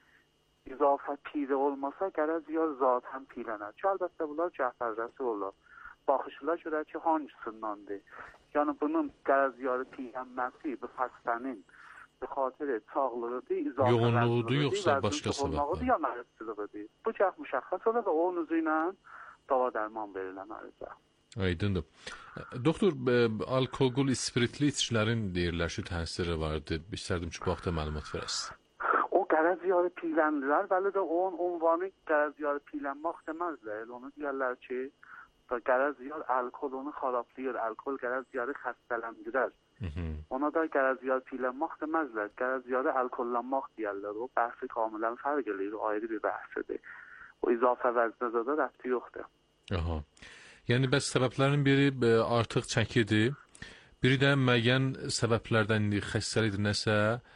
İzafə piydə olmasa, qaraciyər zatən piylənər. Ki, əlbəttə bunlar cəhbərrəsi olur. Baxışıla görə ki, hangisındandır? Yəni, bunun qaraciyarı piylənməsi bu xəstənin bir xatir sağlığıdır, izafə yoğunluğudur, yoxsa başqa səbəbdir? Ya mərizçiliğidir. Bu cəh müşəxəs olur və onun üzü ilə dava dərman veriləməlidir. Aydındır. Doktor, alkoqol, spiritli içkilərin deyirlər ki, təsiri vardı. İstərdim ki, bu haqda məlumat verəsiniz. O qaraciyarı piyləndirlər, bəli də onun ünvanı qaraciyarı piylənmək deməzlər. Onu deyərlər ki, qaraciyar alkol onu xarablayır, alkol qaraciyarı xəstələndirər. Ona da qaraciyar piylənmək deməzlər. Qaraciyarı alkollanmaq deyərlər. O bəhsi kamilən fərq eləyir, ayrı bir bəhsidir. O izafə vəzinə də rəbti yoxdur. Aha. Yəni, bəs səbəblərin biri artıq çəkidir, biri də müəyyən səbəblərdən xəstəlikdir nəsə,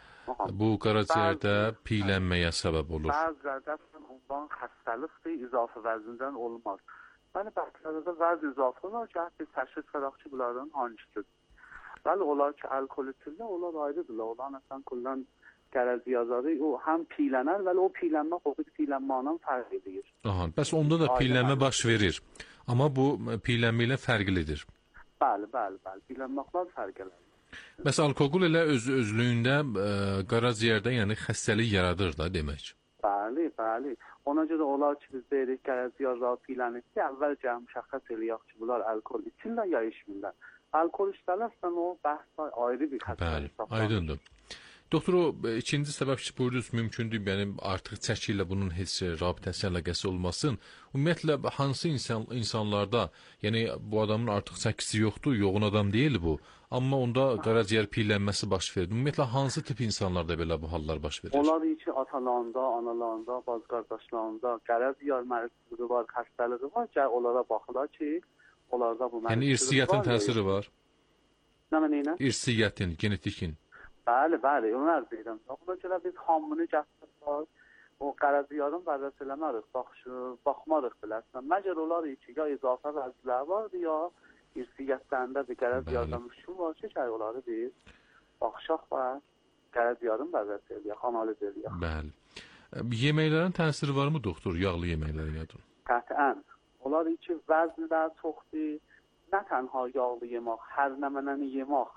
bu qaraciyərdə piylənməyə səbəb olur. Bəzilərdə ondan xəstəlikdir, izafə vəzindən olmaz. Bəli, bəzilərdə vəz izafə var ki, hətta təşxis edək ki, bunlardan hangisidir. Bəli, onlar ki, alkol içirlər, onlar ayrıdırlar. Onlar nəsən kullən qaraciyarları, o həm piylənər, vəli o piylənmək, o bir piylənmaqla fərq edir. Aha, bəs onda da piylənmə baş verir. Amma bu piylənmə ilə fərqlidir. Bəli, bəli, bəli. Piylənməklər fərqlidir. Bəs alkoqol elə öz özlüyündə ə, qaraciyərdə yəni xəstəlik yaradır da demək. Bəli, bəli. Ona görə olar ki, biz deyirik qaraciyarlar piylənir ki, əvvəlcə müşəxəs eləyək ki, bunlar alkol içirlər ya içmirlər. Alkol içdələrsən o bəhs ayrı bir xəstəlik. Bəli, aydındır. Doktor, o ikinci səbəb ki, buyurunuz, mümkündür, yəni artıq çəki ilə bunun heç rabitəsi, əlaqəsi olmasın. Ümumiyyətlə, hansı insan, insanlarda, yəni bu adamın artıq çəkisi yoxdur, yoğun adam deyil bu, amma onda qaraciyər piylənməsi baş verir. Ümumiyyətlə, hansı tip insanlarda belə bu hallar baş verir? Onlar ki, atalarında, analarında, bazı qardaşlarında qaraciyər mərizçiliyi var, xəstəliyi var ki, onlara baxırlar ki, onlarda bu mərizçiliyi var. Yəni, irsiyyətin təsiri var? Nə mənə? İrsiyyətin, genetikin. Bəli, bəli, onu ərz edirəm. Ona görə biz hamını gətirsək, o qaraciyarın vəzət eləmərik, baxmarıq bilərsən. Məgər olar ki, ya izafə vəzlər vardır, ya irsiyyətlərində bir qaraciyardan müşkül var ki, ki, onları biz baxışaq və qaraciyarın vəzət eləyək, analiz eləyək. Bəli. Yeməklərin təsiri varmı, doktor, yağlı yeməklərin yadın? Qətən. Olar ki, vəznlər çoxdur, nə tənha yağlı yemək, hər nə mənəni yemək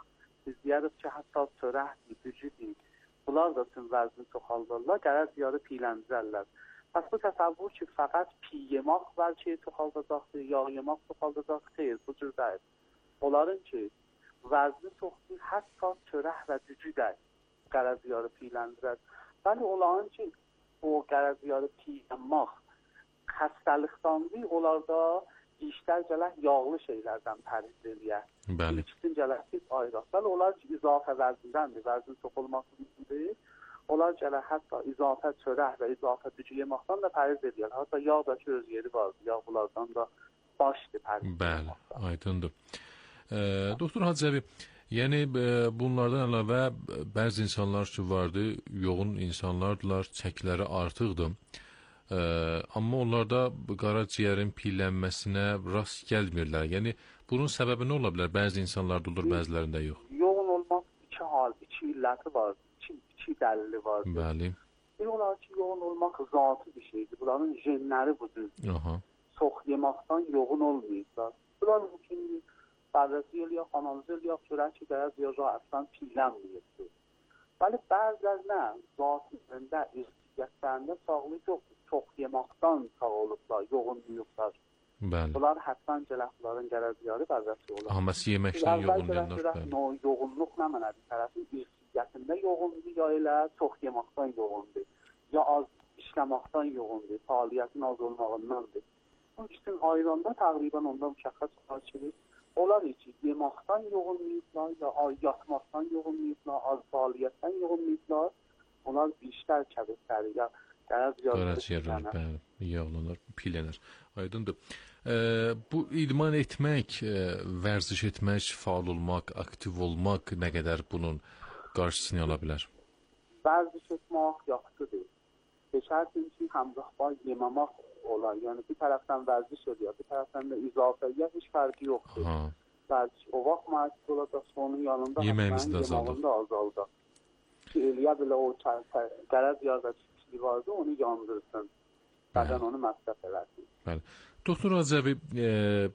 biz deyərik ki, hətta çörəkdir, gücüdür. Bunlar da tüm vəzni çoxaldırlar, gərək ziyarı piyləndirərlər. Pəs bu təsəvvür ki, fəqət piy yemək bəlkə çoxaldacaqdır, yağ yemək çoxaldacaqdır, xeyr, bu cür deyil. Onların ki, vəzni çoxdur, hətta çörək və gücü də gərək ziyarı piyləndirər. Bəli, onların ki, o gərək ziyarı piy yemək xəstəlikdandır, onlarda işlər gələk yağlı şeylərdən pəriz eləyər. Bəli. İkisini gələk biz ayıraq. Bəli, onlar ki, izafə vəzindəndir, vəzin çox olmasındır. Onlar gələk hətta izafə çörək və izafə gücü yeməkdən də pəriz eləyər. Hətta yağ da ki, öz yeri vardır, yağ bunlardan da başdır pəriz. Bəli, aydındır. E, Doktor Hacıəvi, yəni e, bunlardan əlavə bəzi insanlar ki vardı, yoğun insanlardılar, çəkiləri artıqdır. Ee, amma onlarda qaraciyərin piylənməsinə rast gəlmirlər. Yəni bunun səbəbi nə ola bilər? Bəzi insanlarda olur, bəzilərində yox. Yoğun olmaq iki hal, iki illəti var, iki, iki dəlili var. Bəli. Bir olar ki, yoğun olmaq zatı bir şeydir. Bunların jenləri budur. Aha. Çox yeməkdən yoğun olmayıblar. Bunlar mümkün bərrəsi eləyək, analiz eləyək, görək ki, dəyər ziyarı əslən piylənməyibdir. Bəli, bəzilərlə zatı üzrəndə irsiyyətlərində sağlıq yoxdur. Çox yeməkdən sağ olublar, yoğunluyublar. Bəli. Bunlar hətdən gələklərin gərəziyarı bəzəsi olar. Amma siz yeməkdən yoğunluyorlar. Bəli. No, yoğunluq nə mənədir? Tərəfin irsiyyətində yoğundur, ya elə çox yeməkdən yoğundur. Ya az işləməkdən yoğundur, fəaliyyətin az olmağındandır. Bu ikisinin ayranda təqribən onda müşəxəs olar ki, onlar ki, yeməkdən yoğunluyublar, ya yatmaqdan yoğunluyublar, az fəaliyyətdən yoğunluyublar. Onlar işlər kəbirləri, ya qaraciyərlər, bəli, yağlanır, piylənir. Aydındır. E, bu idman etmək, e, vərziş etmək, faal olmaq, aktiv olmaq nə qədər bunun qarşısını ala bilər? Vərziş etmək yaxşıdır. Şərtim ki, həmrəhbar yeməmək olar. Yəni bir tərəfdən vərziş edir, bir tərəfdən də izafəyə heç fərqi yoxdur. Vərziş o vaxt məcbur olacaq, onun yanında yeməyimizi də azaldaq. Ki, eləyə bilə o qərəz yazaq vardı, onu yandırsın. Bədən onu məsrəf eləsin. Bəli. Doktor Hacıəvi, e,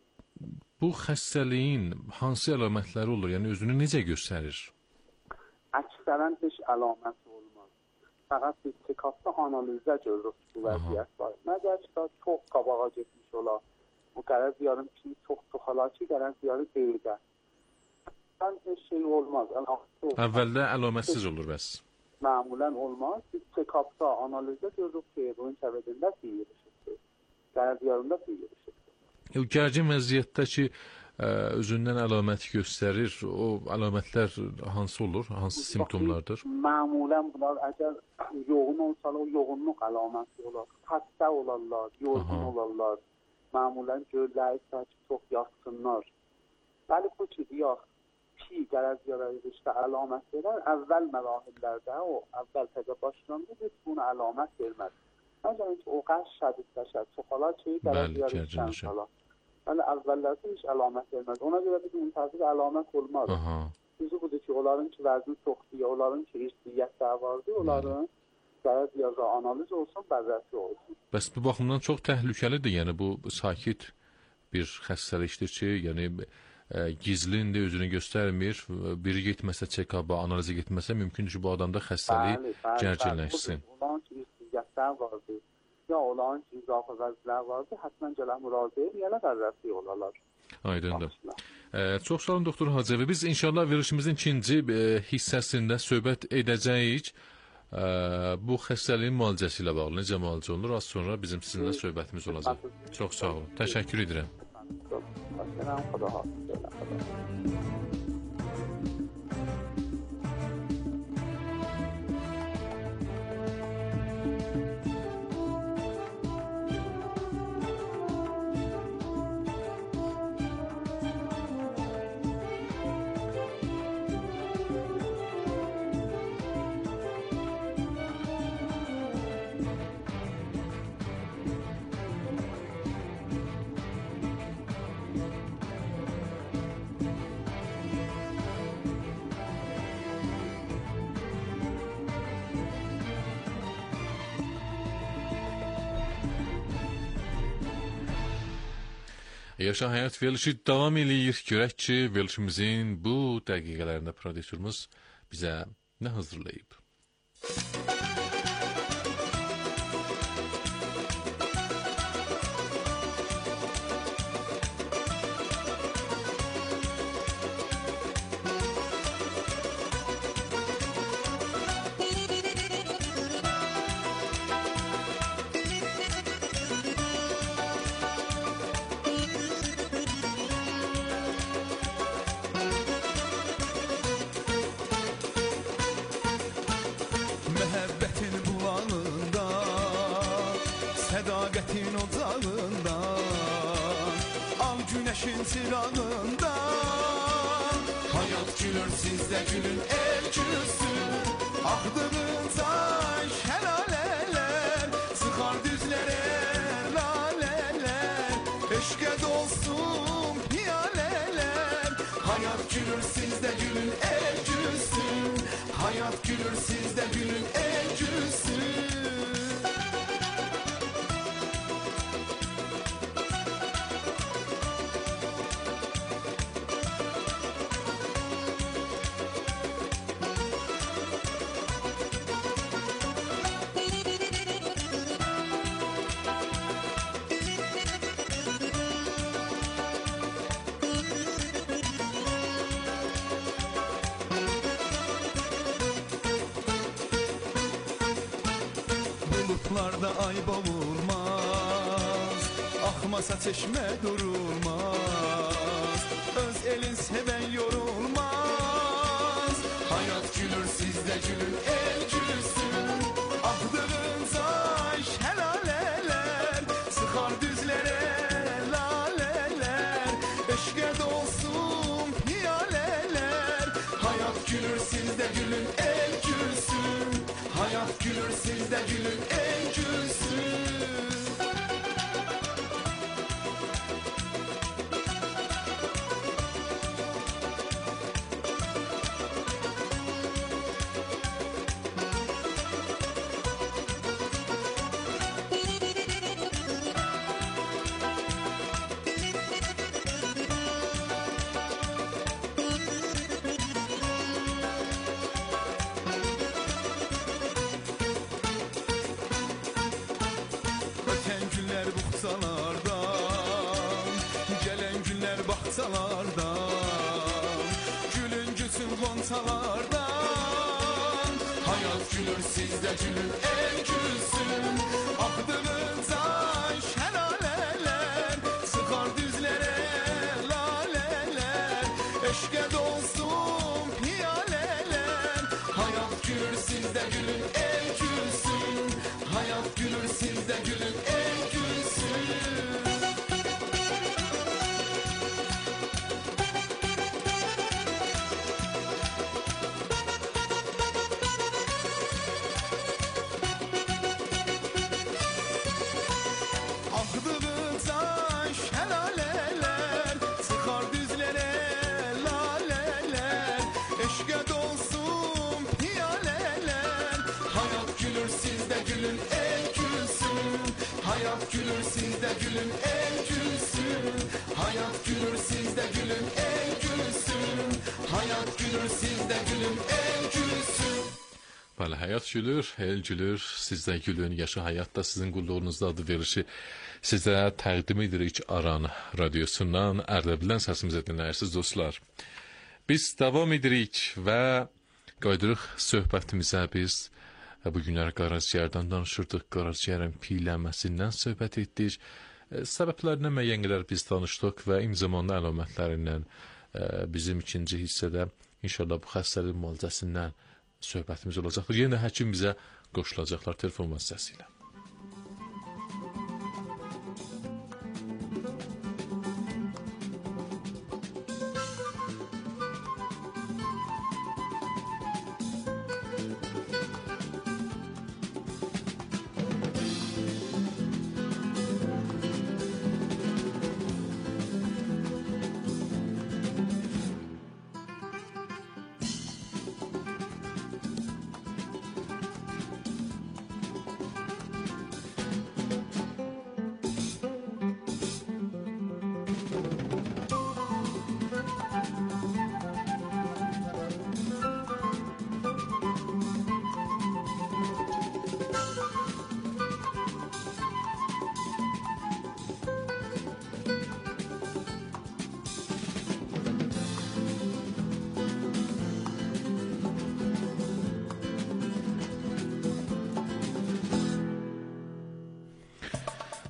bu xəstəliyin hansı əlamətləri olur? Yəni özünü necə göstərir? Əksərən heç əlaməti olmaz. Fəqət biz tikafda analizə görürük bu vəziyyət var. Məgər ki, çox qabağa getmiş olar. Bu qərəz yarım ki, çox çoxalar ki, qərəz yarı deyildə. Heç şey olmaz. Əvvəldə əlamətsiz olur bəs. Məmulən olmaz. Biz check-upda, analizdə görürük ki, bunun səbəbində seyirişikdir. Qərəziyarında seyirişikdir. Gərgin vəziyyətdə ki, özündən əlamət göstərir, o əlamətlər hansı olur, hansı simptomlardır? Məmulən bunlar əgər yoğun olsa, o yoğunluq əlaməti olar. Xəstə olarlar, yorğun olarlar. Məmulən görürlər ki, çox yaxsınlar. Bəli, bu ki, deyək, ki, qərəziyarı işte əlamət verər, əvvəl mərahillərdə, o əvvəl təzə başlandı, heç bunu əlamət verməz. Məncə ki, o qəş şədidləşər, çoxalar ki, qərəziyarı işlən salar. Yəni, əvvəllərdə heç əlamət verməz. Ona görə bir müntəzir əlamət olmaz. Düzü budur ki, onların ki, vəzni çoxdur, onların ki, irsiyyətlər vardır, onların qərəziyarı analiz olsun, bəzəsi olsun. Bəs bu baxımdan çox təhlükəlidir, yəni bu sakit bir xəstəlikdir ki, yəni gizlində özünü göstərmir, biri getməsə check-up'a, analizə getməsə mümkündür ki, bu adamda xəstəlik gərginləşsin. Olan ki, irsiyyətlər vardır, ya olan ki, izafə vəzlər vardır, həttən gələn müraciə eləyənə qərrəsi olarlar. Aydındır. E, çox sağ olun, Doktor Hacıəvi. Biz inşallah verilişimizin ikinci e, hissəsində söhbət edəcəyik. E, bu xəstəliyin müalicəsi ilə bağlı necə müalicə olunur? Az sonra bizim sizinlə söhbətimiz olacaq. Çox sağ olun. Təşəkkür edirəm. Yaşa Həyat verilişi davam eləyir. Görək ki, verilişimizin bu dəqiqələrində prodüserimiz bizə nə hazırlayıb. Sədaqətin ocağından, al günəşin çırağından. Hayat gülür, siz də gülün, el gülsün. Axdığınca şəlalələr, sıxar düzlərə lalələr. Eşqə dolsun piyalələr. Hayat gülür, siz də gülün, el gülsün. Hayat gülür, siz də gülün, el gülsün. Bulutlarda ay boğulmaz, akmasa çeşme durulmaz. Öz elin seven yorulmaz. Hayat gülür, siz de gülün, el gülsün. Ahdığınca şelaleler, sıkar düzlere laleler. Eşke dolsun piyaleler. Hayat gülür, siz de gülün, el gülsün. Hayat gülür, siz de gülün, el gülsün. Gelen günler bahçalardan, gülün gülsün gonçalardan. Hayat gülür, siz de gülün, el gülsün. Ahdığınca şelaleler, sıkar düzlere laleler. Eşke dolsun piyaleler. Hayat gülür, siz de gülün, el gülsün. Hayat gülür, siz de gülün, el gülsün. Hayat gülür, siz de gülün, el gülsün. Hayat gülür, siz de gülün, el gülsün. Hayat gülür, siz de gülün, el gülsün. Bəli, həyat gülür, el gülür, siz də gülün. Yaşa Həyat da sizin qulluğunuzda adı verilişi sizə təqdim edirik Aran radiosundan. Ərdəbildən səsimizə dinləyirsiniz dostlar. Biz davam edirik və qaydırıq söhbətimizə. Biz bu günlər qaraciyərdən danışırdıq, qaraciyərin piylənməsindən söhbət etdik. Səbəblərinə müəyyən qədər biz danışdıq və eyni zamanda əlamətlərindən bizim ikinci hissədə inşallah bu xəstəlik müalicəsindən söhbətimiz olacaqdır. Yenə həkim bizə qoşulacaqlar telefon vasitəsilə.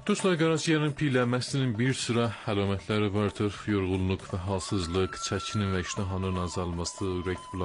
Dostlar, qaraciyərin piylənməsinin bir sıra əlamətləri vardır. Yorğunluq və halsızlıq, çəkinin və iştahanın azalması, ürək bulanıqlığı,